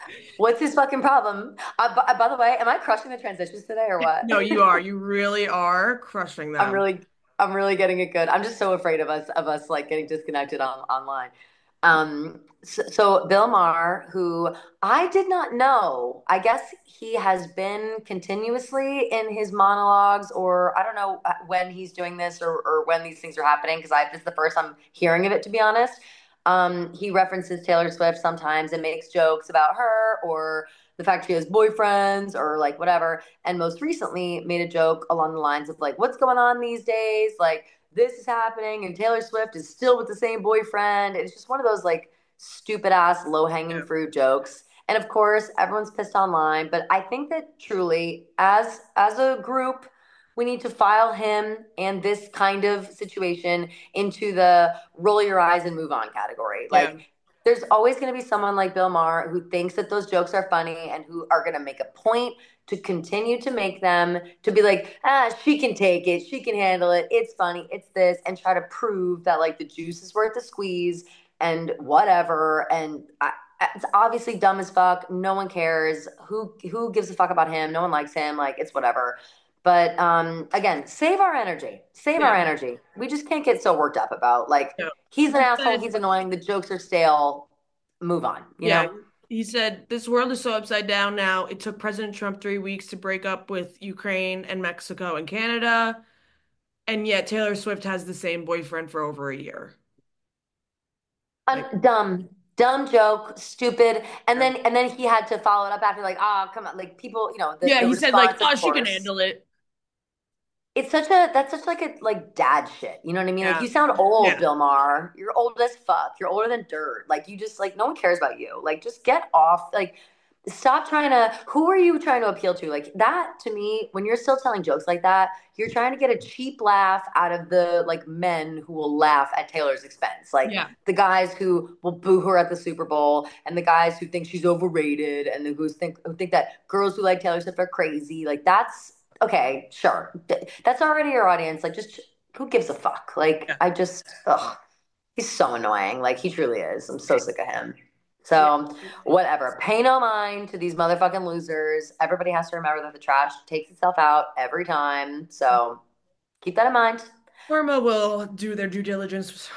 What's his fucking problem? Uh, by, by the way, am I crushing the transitions today or what? No, you are. You really are crushing I'm them. really, I'm really getting it good. I'm just so afraid of us, of us like getting disconnected on online. Um, so, so Bill Maher, who I did not know, I guess he has been continuously in his monologues, or I don't know uh, when he's doing this or, or when these things are happening, because I this is the first I'm hearing of it, to be honest. Um, he references Taylor Swift sometimes and makes jokes about her or the fact she has boyfriends or like whatever. And most recently made a joke along the lines of like, what's going on these days? Like, this is happening and Taylor Swift is still with the same boyfriend. It's just one of those like stupid ass low hanging Yeah. fruit jokes. And of course, everyone's pissed online, but I think that truly as as a group, we need to file him and this kind of situation into the roll your eyes and move on category. Yeah. Like there's always going to be someone like Bill Maher who thinks that those jokes are funny and who are going to make a point to continue to make them, to be like, ah, she can take it, she can handle it, it's funny, it's this, and try to prove that like the juice is worth the squeeze and whatever. And I, it's obviously dumb as fuck. No one cares. Who who gives a fuck about him? No one likes him. Like it's whatever. But um, again, save our energy. Save our Yeah. energy. We just can't get so worked up about like Yeah. he's an He asshole. said, He's annoying. The jokes are stale. Move on. You yeah, know. he said, this world is so upside down now. It took President Trump three weeks to break up with Ukraine and Mexico and Canada. And yet Taylor Swift has the same boyfriend for over a year. Like, Un- dumb, dumb joke, stupid. And yeah. then and then he had to follow it up after like, oh come on, like people, you know, the Yeah, the he said like, response, oh, of she can course. handle it. It's such a that's such like a like dad shit. You know what I mean? Like Yeah. you sound old, Yeah. Bill Maher. You're old as fuck. You're older than dirt. Like you just like no one cares about you. Like just get off. Like stop trying to who are you trying to appeal to? Like that to me, when you're still telling jokes like that, you're trying to get a cheap laugh out of the like men who will laugh at Taylor's expense. Like Yeah. the guys who will boo her at the Super Bowl and the guys who think she's overrated and who think who think that girls who like Taylor Swift are crazy. Like that's okay, sure. That's already your audience. Like, just who gives a fuck? Like, Yeah. I just, ugh, he's so annoying. Like, he truly is. I'm so sick of him. Yeah. So, whatever. Pay no mind to these motherfucking losers. Everybody has to remember that the trash takes itself out every time. So, keep that in mind. Karma will do their due diligence.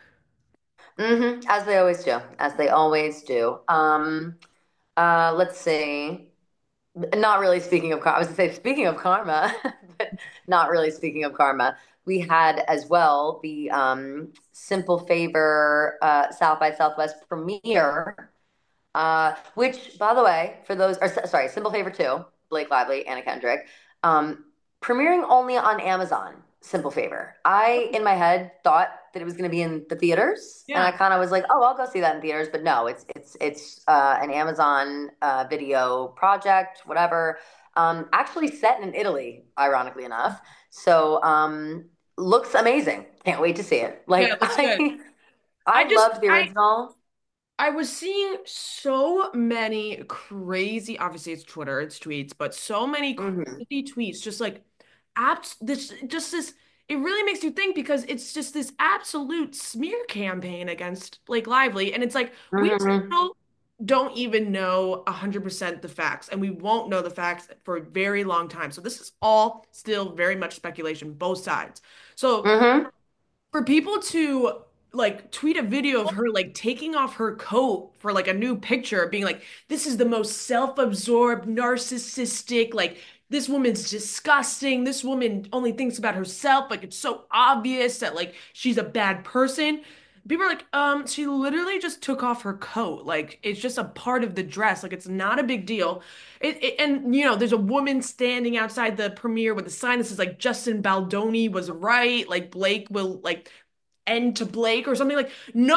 Hmm. As they always do. As they always do. Um, uh, let's see. Not really speaking of karma. I was going to say, speaking of karma, but not really speaking of karma. We had as well the um, Simple Favor uh, South by Southwest premiere, uh, which, by the way, for those, or sorry, Simple Favor two, Blake Lively, Anna Kendrick, um, premiering only on Amazon. Simple Favor. I, in my head, thought that it was going to be in the theaters, and Yeah. I kind of was like, "Oh, I'll go see that in theaters." But no, it's it's it's uh, an Amazon uh, video project, whatever. Um, actually set in Italy, ironically enough. So um, looks amazing. Can't wait to see it. Yeah, Like it looks good. I, I I just loved the I original. I was seeing so many crazy, obviously it's Twitter, it's tweets, but so many Hmm. crazy tweets, just like apps, this, just this, it really makes you think because it's just this absolute smear campaign against Blake Lively. And it's like, we Hmm. still don't even know one hundred percent the facts, and we won't know the facts for a very long time. So this is all still very much speculation, both sides. So Hmm. for people to like tweet a video of her like taking off her coat for like a new picture, being like, this is the most self-absorbed, narcissistic, like this woman's disgusting. This woman only thinks about herself. Like it's so obvious that like she's a bad person. People are like, um, she literally just took off her coat. Like it's just a part of the dress. Like it's not a big deal. It, it, and you know, there's a woman standing outside the premiere with a sign that says like Justin Baldoni was right. Like Blake will like end to Blake or something like no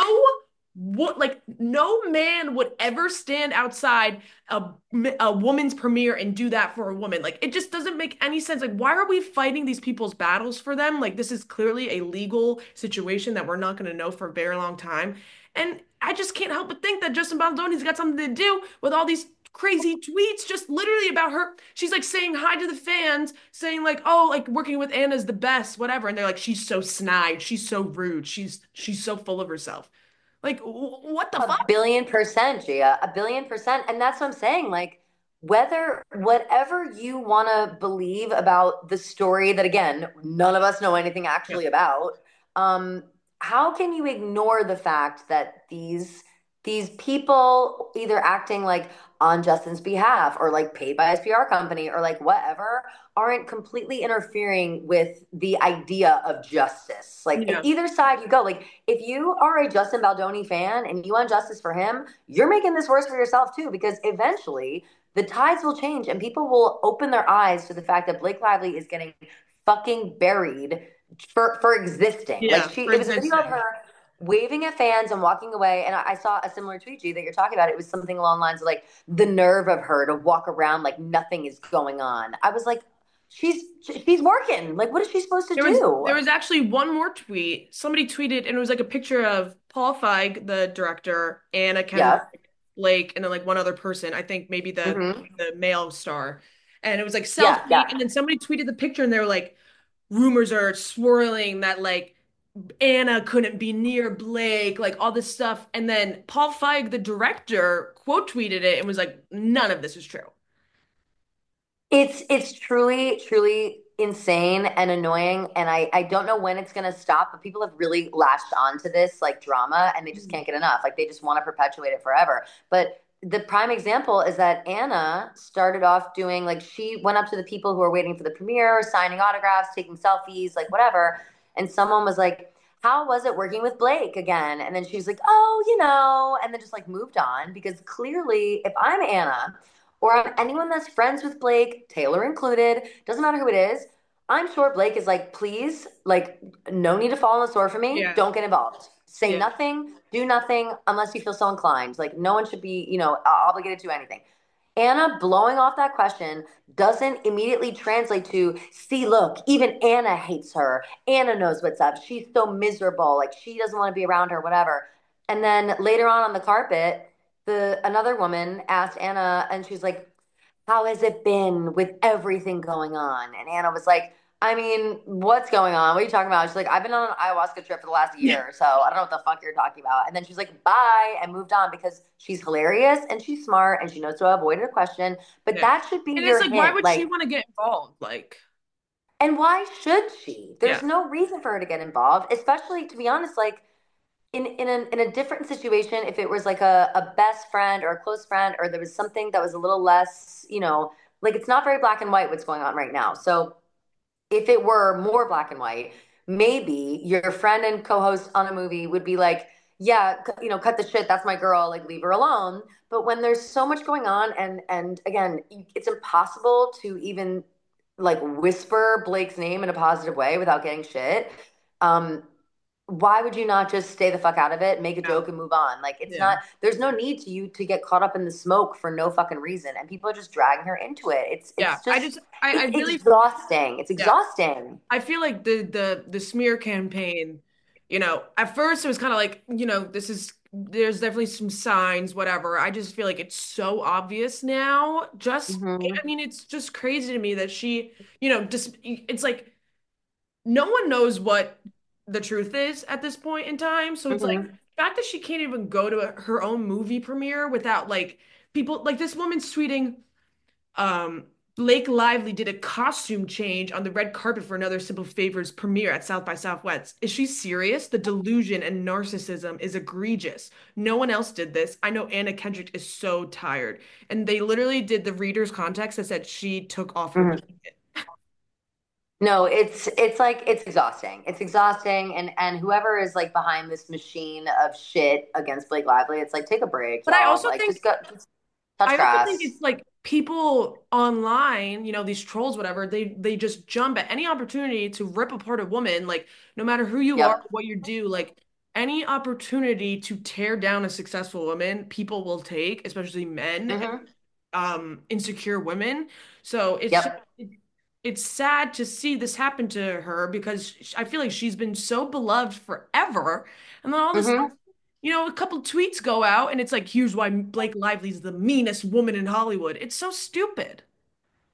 what like no man would ever stand outside a, a woman's premiere and do that for a woman. Like it just doesn't make any sense. Like why are we fighting these people's battles for them? Like this is clearly a legal situation that we're not going to know for a very long time. And I just can't help but think that Justin Baldoni's got something to do with all these crazy tweets just literally about her. She's like saying hi to the fans, saying like, "Oh, like working with Anna's the best, whatever." And they're like, "She's so snide, she's so rude, she's she's so full of herself." Like, w- what the A fuck? billion percent, Gia, a billion percent. And that's what I'm saying. Like, whether whatever you want to believe about the story that, again, none of us know anything Yeah. actually about, um, how can you ignore the fact that these these people either acting like on Justin's behalf or like paid by his P R company or like whatever aren't completely interfering with the idea of justice. Like if Yeah. either side you go, like if you are a Justin Baldoni fan and you want justice for him, you're making this worse for yourself too, because eventually the tides will change and people will open their eyes to the fact that Blake Lively is getting fucking buried for for existing. Like Yeah, she, for it was a video of existing. her waving at fans and walking away. And I, I saw a similar tweet, G, that you're talking about. It was something along the lines of like the nerve of her to walk around like nothing is going on. I was like, she's she's working. Like, what is she supposed to There was do? there was actually one more tweet. Somebody tweeted, and it was like a picture of Paul Feig, the director, Anna Kendrick, Yeah. Blake, and then like one other person. I think maybe the Mm-hmm. the male star. And it was like Yeah. selfie, Yeah. and then somebody tweeted the picture, and they were like, rumors are swirling that like Anna couldn't be near Blake, like all this stuff. And then Paul Feig, the director, quote tweeted it and was like, none of this is true. It's it's truly truly insane and annoying, and I I don't know when it's gonna stop. But people have really latched onto this like drama, and they just can't get enough. Like they just want to perpetuate it forever. But the prime example is that Anna started off doing like she went up to the people who were waiting for the premiere, signing autographs, taking selfies, like whatever. And someone was like, "How was it working with Blake again?" And then she was like, "Oh, you know," and then just like moved on because clearly, if I'm Anna or anyone that's friends with Blake, Taylor included, doesn't matter who it is. I'm sure Blake is like, please, like, no need to fall on the sword for me. Yeah. Don't get involved. Say Yeah. nothing, do nothing unless you feel so inclined. Like, no one should be, you know, obligated to anything. Anna blowing off that question doesn't immediately translate to, see, look, even Anna hates her. Anna knows what's up. She's so miserable. Like, she doesn't want to be around her, whatever. And then later on on the carpet, the another woman asked Anna, and she's like, how has it been with everything going on? And Anna was like, I mean, what's going on? What are you talking about? She's like, I've been on an ayahuasca trip for the last Yeah. year, so I don't know what the fuck you're talking about. And then she's like, bye, and moved on because she's hilarious and she's smart and she knows to avoid a question. But Yeah. that should be And it's your like, why hint. would she Like, want to get involved? Like, and why should she? yeah. There's no reason for her to get involved, especially to be honest, like in in a, in a different situation, if it was like a, a best friend or a close friend, or there was something that was a little less, you know, like it's not very black and white what's going on right now. So if it were more black and white, maybe your friend and co-host on a movie would be like, yeah, you know, cut the shit. That's my girl. Like, leave her alone. But when there's so much going on, and and again, it's impossible to even like whisper Blake's name in a positive way without getting shit. Um, why would you not just stay the fuck out of it, make a Yeah. joke and move on? Like it's Yeah. not there's no need to you to get caught up in the smoke for no fucking reason. And people are just dragging her into it. It's Yeah. it's I just just, I, I it's really, exhausting. It's yeah. exhausting. I feel like the the the smear campaign, you know, at first it was kind of like, you know, this is there's definitely some signs, whatever. I just feel like it's so obvious now. Just, Hmm. I mean, it's just crazy to me that she, you know, just it's like no one knows what the truth is at this point in time. So it's like Hmm. the fact that she can't even go to a, her own movie premiere without like people like this woman's tweeting. Um, Blake Lively did a costume change on the red carpet for Another Simple Favors premiere at South by Southwest. Is she serious? The delusion and narcissism is egregious. No one else did this. I know Anna Kendrick is so tired. And they literally did the reader's context that said she took off her Hmm. jacket. No, it's it's like it's exhausting. It's exhausting, and and whoever is like behind this machine of shit against Blake Lively, it's like take a break, But I y'all. also Like think just go, just touch I also think grass. it's like people online, you know, these trolls, whatever, they they just jump at any opportunity to rip apart a woman, like no matter who you are, Yep. what you do, like any opportunity to tear down a successful woman, people will take, especially men and Hmm. um insecure women. So it's just Yep. it, it's sad to see this happen to her because I feel like she's been so beloved forever, and then all this Hmm. you know, a couple tweets go out and it's like, here's why Blake Lively's the meanest woman in Hollywood. It's so stupid.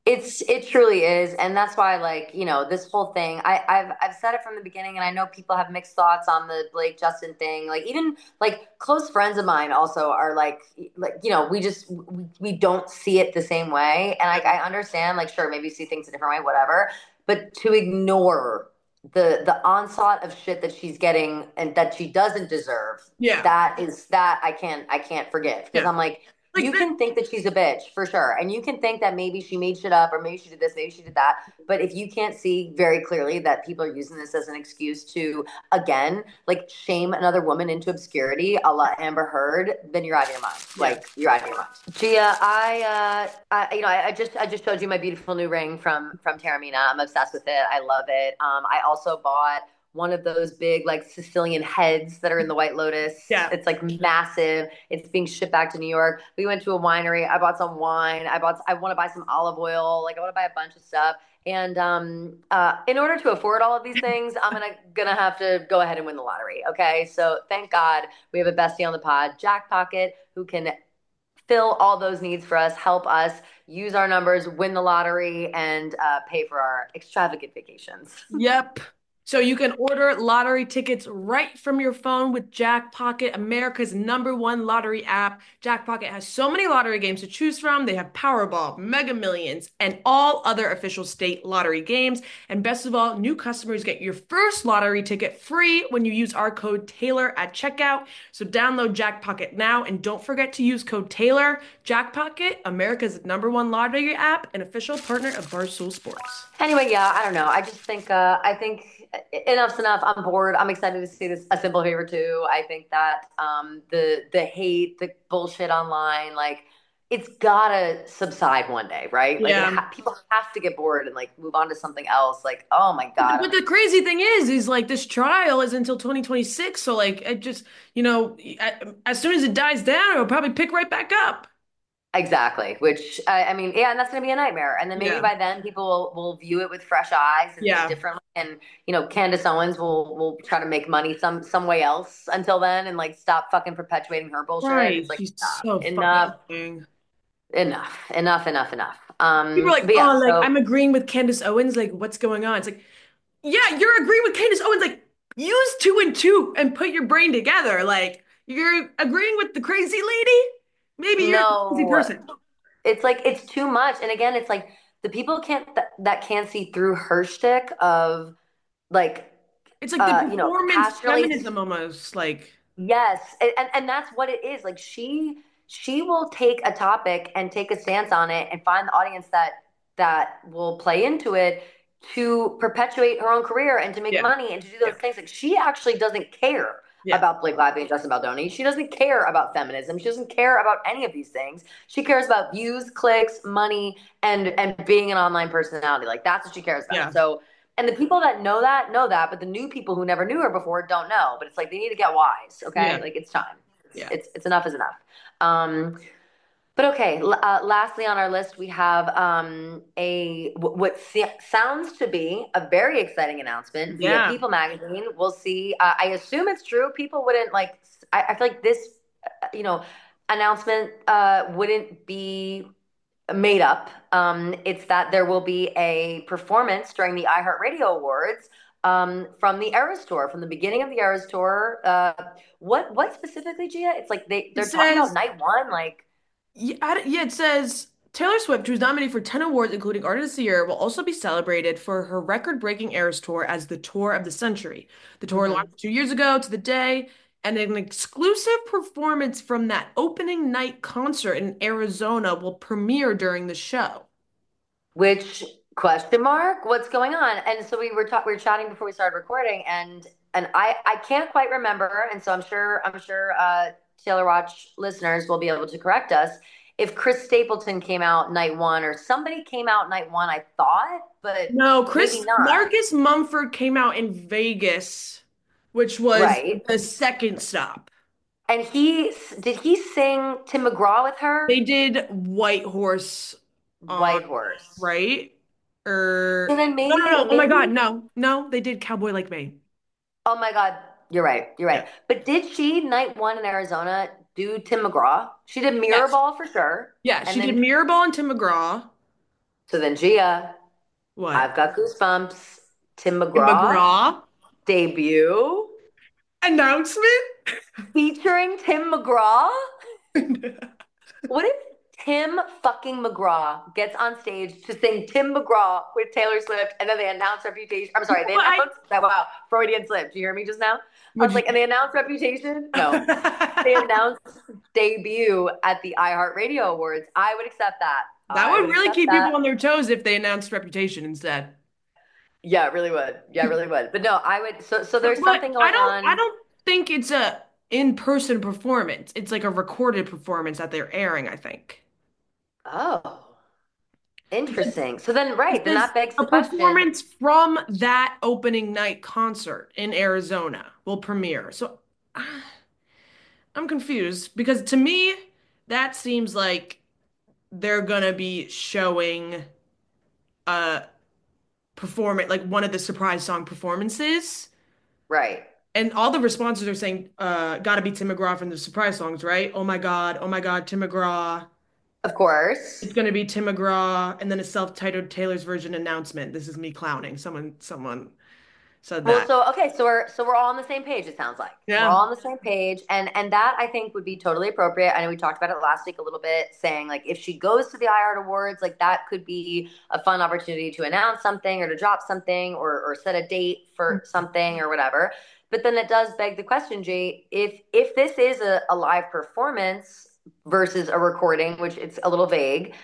It's it truly is, and that's why, like, you know, this whole thing. I, I've I've said it from the beginning, and I know people have mixed thoughts on the Blake Justin thing. Like, even like close friends of mine also are like, like you know, we just we, we don't see it the same way, and I, I understand. Like, sure, maybe you see things a different way, whatever. But to ignore the the onslaught of shit that she's getting and that she doesn't deserve, Yeah. that is that I can't I can't forgive because Yeah. I'm like Like you that. can think that she's a bitch for sure. And you can think that maybe she made shit up or maybe she did this, maybe she did that. But if you can't see very clearly that people are using this as an excuse to, again, like shame another woman into obscurity, a la Amber Heard, then you're out of your mind. Yeah. Like you're out of your mind. Gia, I, uh, I, you know, I, I just, I just showed you my beautiful new ring from, from Terramina. I'm obsessed with it. I love it. Um, I also bought one of those big like Sicilian heads that are in the White Lotus. Yeah. It's like massive. It's being shipped back to New York. We went to a winery. I bought some wine. I bought. I want to buy some olive oil. Like I want to buy a bunch of stuff. And um, uh, in order to afford all of these things, I'm gonna gonna have to go ahead and win the lottery. Okay, so thank God we have a bestie on the pod, Jack Pocket, who can fill all those needs for us, help us use our numbers, win the lottery, and uh, pay for our extravagant vacations. Yep. So you can order lottery tickets right from your phone with Jackpocket, America's number one lottery app. Jackpocket has so many lottery games to choose from. They have Powerball, Mega Millions, and all other official state lottery games. And best of all, new customers get your first lottery ticket free when you use our code Taylor at checkout. So download Jackpocket now and don't forget to use code Taylor. Jackpocket, America's number one lottery app, and official partner of Barstool Sports. Anyway, yeah, I don't know. I just think uh, I think enough's enough. I'm bored. I'm excited to see this A Simple Favor too. I think that um, the the hate, the bullshit online, like it's gotta subside one day, right? Like it Yeah. ha people have to get bored and like move on to something else. Like, oh my But the, God, but I'm the ex crazy thing is, is like this trial is until twenty twenty-six. So like, it just, you know, a- as soon as it dies down, it'll probably pick right back up. exactly. Which I, I mean, yeah, and that's gonna be a nightmare. And then maybe Yeah. by then people will, will view it with fresh eyes and, and Yeah. differently. And you know, Candace Owens will will try to make money some some way else until then and like stop fucking perpetuating her bullshit. Right. It's like She's stop, so fucking enough, annoying. enough, enough, enough, enough. People Um, are like, but yeah, oh, like so I'm agreeing with Candace Owens. Like, what's going on? It's like, yeah, you're agreeing with Candace Owens. Like, use two and two and put your brain together. Like, you're agreeing with the crazy lady. Maybe you're the crazy no, person. it's like it's too much. And again, it's like the people can't that, that can't see through her shtick of like It's like the uh, you know, performance passionately. feminism almost. Like, Yes, and, and and that's what it is. Like she she will take a topic and take a stance on it and find the audience that that will play into it to perpetuate her own career and to make yeah, money and to do yeah, those things. Like she actually doesn't care yeah, about Blake Lively and Justin Baldoni. She doesn't care about feminism. She doesn't care about any of these things. She cares about views, clicks, money, and and being an online personality. Like that's what she cares about. yeah, So and the people that know that know that, but the new people who never knew her before don't know. But it's like they need to get wise. Okay, yeah, like it's time. It's yeah. it's, it's enough is enough. Um, but okay. Uh, lastly on our list, we have um, a what sounds to be a very exciting announcement via Yeah. People Magazine. We'll see. Uh, I assume it's true. People wouldn't like. I, I feel like this, uh, you know, announcement uh, wouldn't be made up. Um, it's that there will be a performance during the iHeartRadio Awards um, from the Eras Tour, from the beginning of the Eras Tour. Uh, what what specifically, Gia? It's like they It they're talking about says, night one. Like, yeah, I- yeah, it says Taylor Swift, who's nominated for ten awards, including Artist of the Year, will also be celebrated for her record-breaking Eras Tour as the tour of the century. The tour mhm. launched two years ago to the day, and an exclusive performance from that opening night concert in Arizona will premiere during the show. Which question mark? What's going on? And so we were talking, we were chatting before we started recording, and and I I can't quite remember, and so I'm sure I'm sure uh, Taylor Watch listeners will be able to correct us if Chris Stapleton came out night one or somebody came out night one. I thought, but No, maybe Chris not. Marcus Mumford came out in Vegas, which was Right? the second stop. And he did he sing Tim McGraw with her? They did White Horse on, White Horse. right? Or And then no, no, maybe no. Oh my God, maybe no, no. They did Cowboy Like Me. oh my God, you're right. You're Yeah. right. But did she night one in Arizona do Tim McGraw? She did Yes. Mirrorball for sure. Yeah, And she did then Mirrorball and Tim McGraw. So then Gia, What? I've got goosebumps. Tim Tim McGraw McGraw debut announcement? featuring Tim McGraw. What if Tim fucking McGraw gets on stage to sing Tim McGraw with Taylor Swift and then they announce Reputation? I'm sorry, they I announce that. Wow, Freudian slip. Do you hear me just now? I would was you like, and they announced Reputation? No. They That announced debut at the iHeartRadio Awards. I would accept that. I would would really accept keep that. people on their toes if they announced Reputation instead. Yeah, it really would. Yeah, it really would. But no, I would. So, so But there's something I going don't I on. don't think it's a in-person performance. It's like a recorded performance that they're airing, I think. Oh, interesting. So then, right, then This is that begs a the question. performance from that opening night concert in Arizona will premiere. So ah, I'm confused because to me, that seems like they're gonna be showing a performance, like one of the surprise song performances. Right. And all the responses are saying, uh, gotta be Tim McGraw from the surprise songs, right? Oh my God, oh my God, Tim McGraw. Of course. It's gonna be Tim McGraw, and then a self-titled Taylor's version announcement. This is me clowning. Someone, someone said Well, that. so okay, so we're so we're all on the same page, it sounds like. We're Yeah. all on the same page. And and that I think would be totally appropriate. I know we talked about it last week a little bit, saying like if she goes to the iHeart Awards, like that could be a fun opportunity to announce something or to drop something or or set a date for something or whatever. But then it does beg the question, Jay, if if this is a, a live performance versus a recording, which it's a little vague,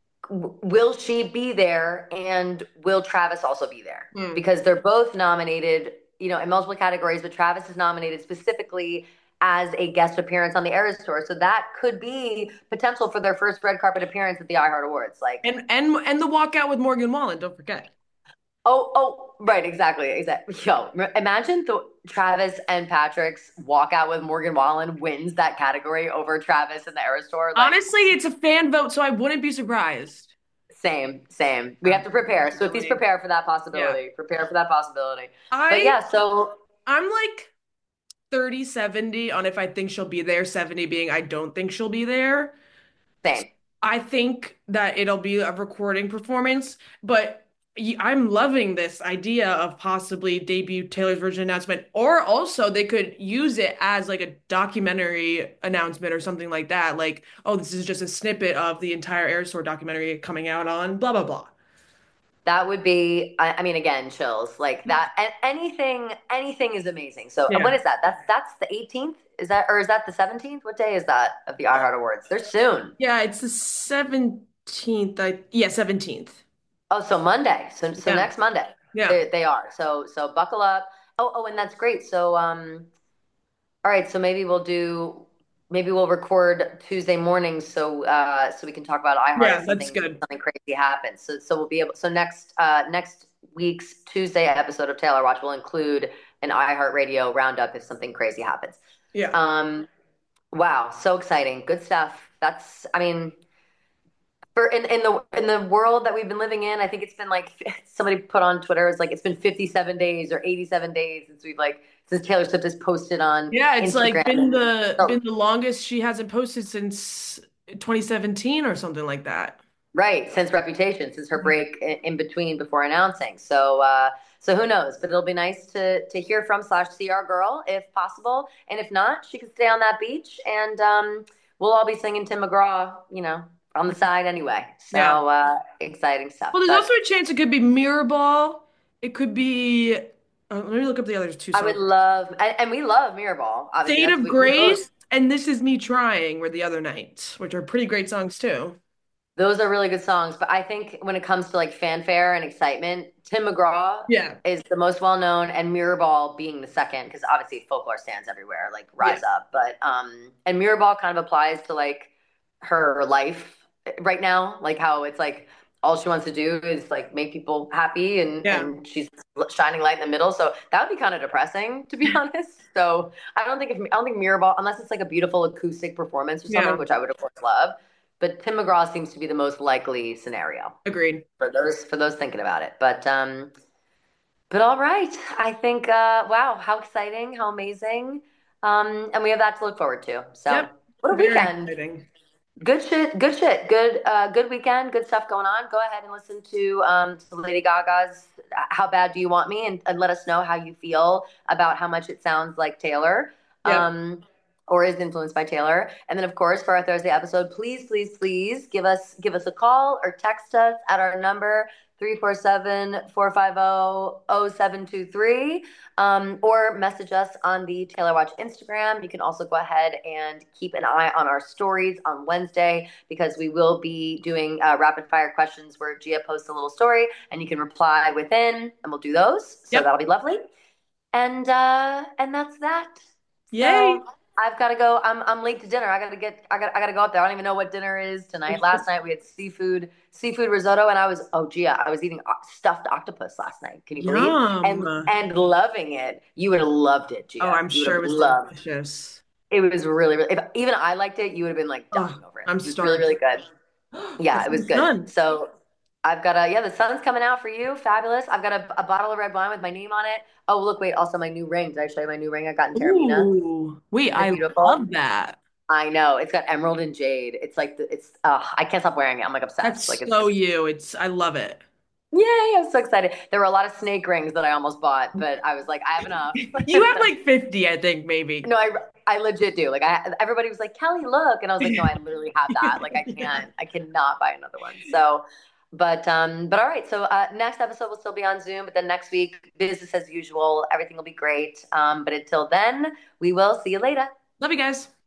will she be there and will Travis also be there? Hmm. Because they're both nominated, you know, in multiple categories, but Travis is nominated specifically as a guest appearance on the Eras Tour. So that could be potential for their first red carpet appearance at the iHeart Awards. Like, And and and the walkout with Morgan Wallen, don't forget. oh, oh, right, exactly, exactly. Yo, imagine the Travis and Patrick's walkout with Morgan Wallen wins that category over Travis and the Eras Tour. Like, Honestly, it's a fan vote, so I wouldn't be surprised. same, same. We have to prepare. Swifties Unfortunately. prepare for that Yeah. possibility. Prepare for that possibility. But I yeah, so I'm like thirty seventy on if I think she'll be there, seventy being I don't think she'll be there. same. I think that it'll be a recording performance, but y- I'm loving this idea of possibly debut Taylor's version announcement, or also they could use it as like a documentary announcement or something like that. Like, oh, this is just a snippet of the entire Air Store documentary coming out on blah blah blah. That would be, I, I mean, again, chills like that. And anything, anything is amazing. So Yeah. what is that? That's that's the eighteenth. Is that or is that the seventeenth? What day is that of the iHeart Awards? They're soon. Yeah, it's the seventeenth. I yeah, seventeenth. Oh, so Monday. So so Yeah. next Monday. Yeah. They they are. So so buckle up. Oh oh, and that's great. So um, all right. So maybe we'll do. Maybe we'll record Tuesday mornings so uh so we can talk about iHeart if Yeah, that's something good. something crazy happens. So so we'll be able. So next uh next week's Tuesday episode of Taylor Watch will include an iHeart Radio roundup if something crazy happens. Yeah. Um, wow, so exciting. Good stuff. That's. I mean. For in, in the in the world that we've been living in, I think it's been like somebody put on Twitter, it's like it's been fifty-seven days or eighty-seven days since we've like since Taylor Swift has posted on Yeah, it's like Instagram. been the So, been the longest she hasn't posted since twenty seventeen or something like that. right, since Reputation, since her break in, in between before announcing. So uh so who knows? But it'll be nice to to hear from slash see our girl if possible. And if not, she can stay on that beach and um we'll all be singing Tim McGraw, you know, on the side anyway. So Yeah. uh exciting stuff. Well, there's But also a chance it could be Mirrorball. It could be. Uh, let me look up the other two I songs. would love, and, and we love Mirrorball. Obviously, State that's of we, we both. Grace and This Is Me Trying were the other night, which are pretty great songs too. Those are really good songs. But I think when it comes to like fanfare and excitement, Tim McGraw Yeah. is the most well known, and Mirrorball being the second, because obviously folklore stands everywhere, like Yeah. Rise Up. But um, and Mirrorball kind of applies to like her life right now, like how it's like all she wants to do is like make people happy and Yeah. and she's shining light in the middle, so that would be kind of depressing to be honest. So I don't think if I don't think Mirrorball, unless it's like a beautiful acoustic performance or something, Yeah. which I would of course love, but Tim McGraw seems to be the most likely scenario Agreed. for those for those thinking about it. But um but all right, I think uh wow, how exciting, how amazing. Um and we have that to look forward to, so Yep. what a Very weekend. exciting. Good shit, good shit, good uh good weekend, good stuff going on. Go ahead and listen to um to Lady Gaga's How Bad Do You Want Me, and, and let us know how you feel about how much it sounds like Taylor. Yep. Um or is influenced by Taylor. And then of course for our Thursday episode, please, please, please give us give us a call or text us at our number three four seven, four five zero, zero seven two three, um, or message us on the Taylor Watch Instagram. You can also go ahead and keep an eye on our stories on Wednesday because we will be doing uh, rapid fire questions where Gia posts a little story and you can reply within, and we'll do those. So Yep. that'll be lovely. And uh, and that's that. Yay. So I've got to go. I'm I'm late to dinner. I gotta get. I got. I gotta go up there. I don't even know what dinner is tonight. Last night we had seafood seafood risotto, and I was oh Gia, I was eating stuffed octopus last night. Can you believe? Yum. And and loving it. You would have loved it, Oh, Gia. I'm You would sure have it was loved. delicious. It was really really. If even I liked it, you would have been like Oh, dying over it. I'm It was really starving. really good. The Yeah, it was food's good. done. So I've got a yeah, the sun's coming out for you. Fabulous. I've got a, a bottle of red wine with my name on it. Oh, look, wait, also my new ring. Did I show you my new ring I got in Terramina? Ooh. Wait, Isn't it I beautiful? love that. I know. It's got emerald and jade. It's like the, it's uh I can't stop wearing it. I'm like obsessed. That's Like it's so just you. It's I love it. yay, I'm so excited. There were a lot of snake rings that I almost bought, but I was like, I have enough. You have like fifty, I think, maybe. No, I I legit do. Like I everybody was like, Kelly, look. And I was like, no, I literally have that. Like I can't, I cannot buy another one. So but um, but all right. So uh next episode will still be on Zoom, but then next week, business as usual, everything will be great. Um, but until then, we will see you later. Love you guys.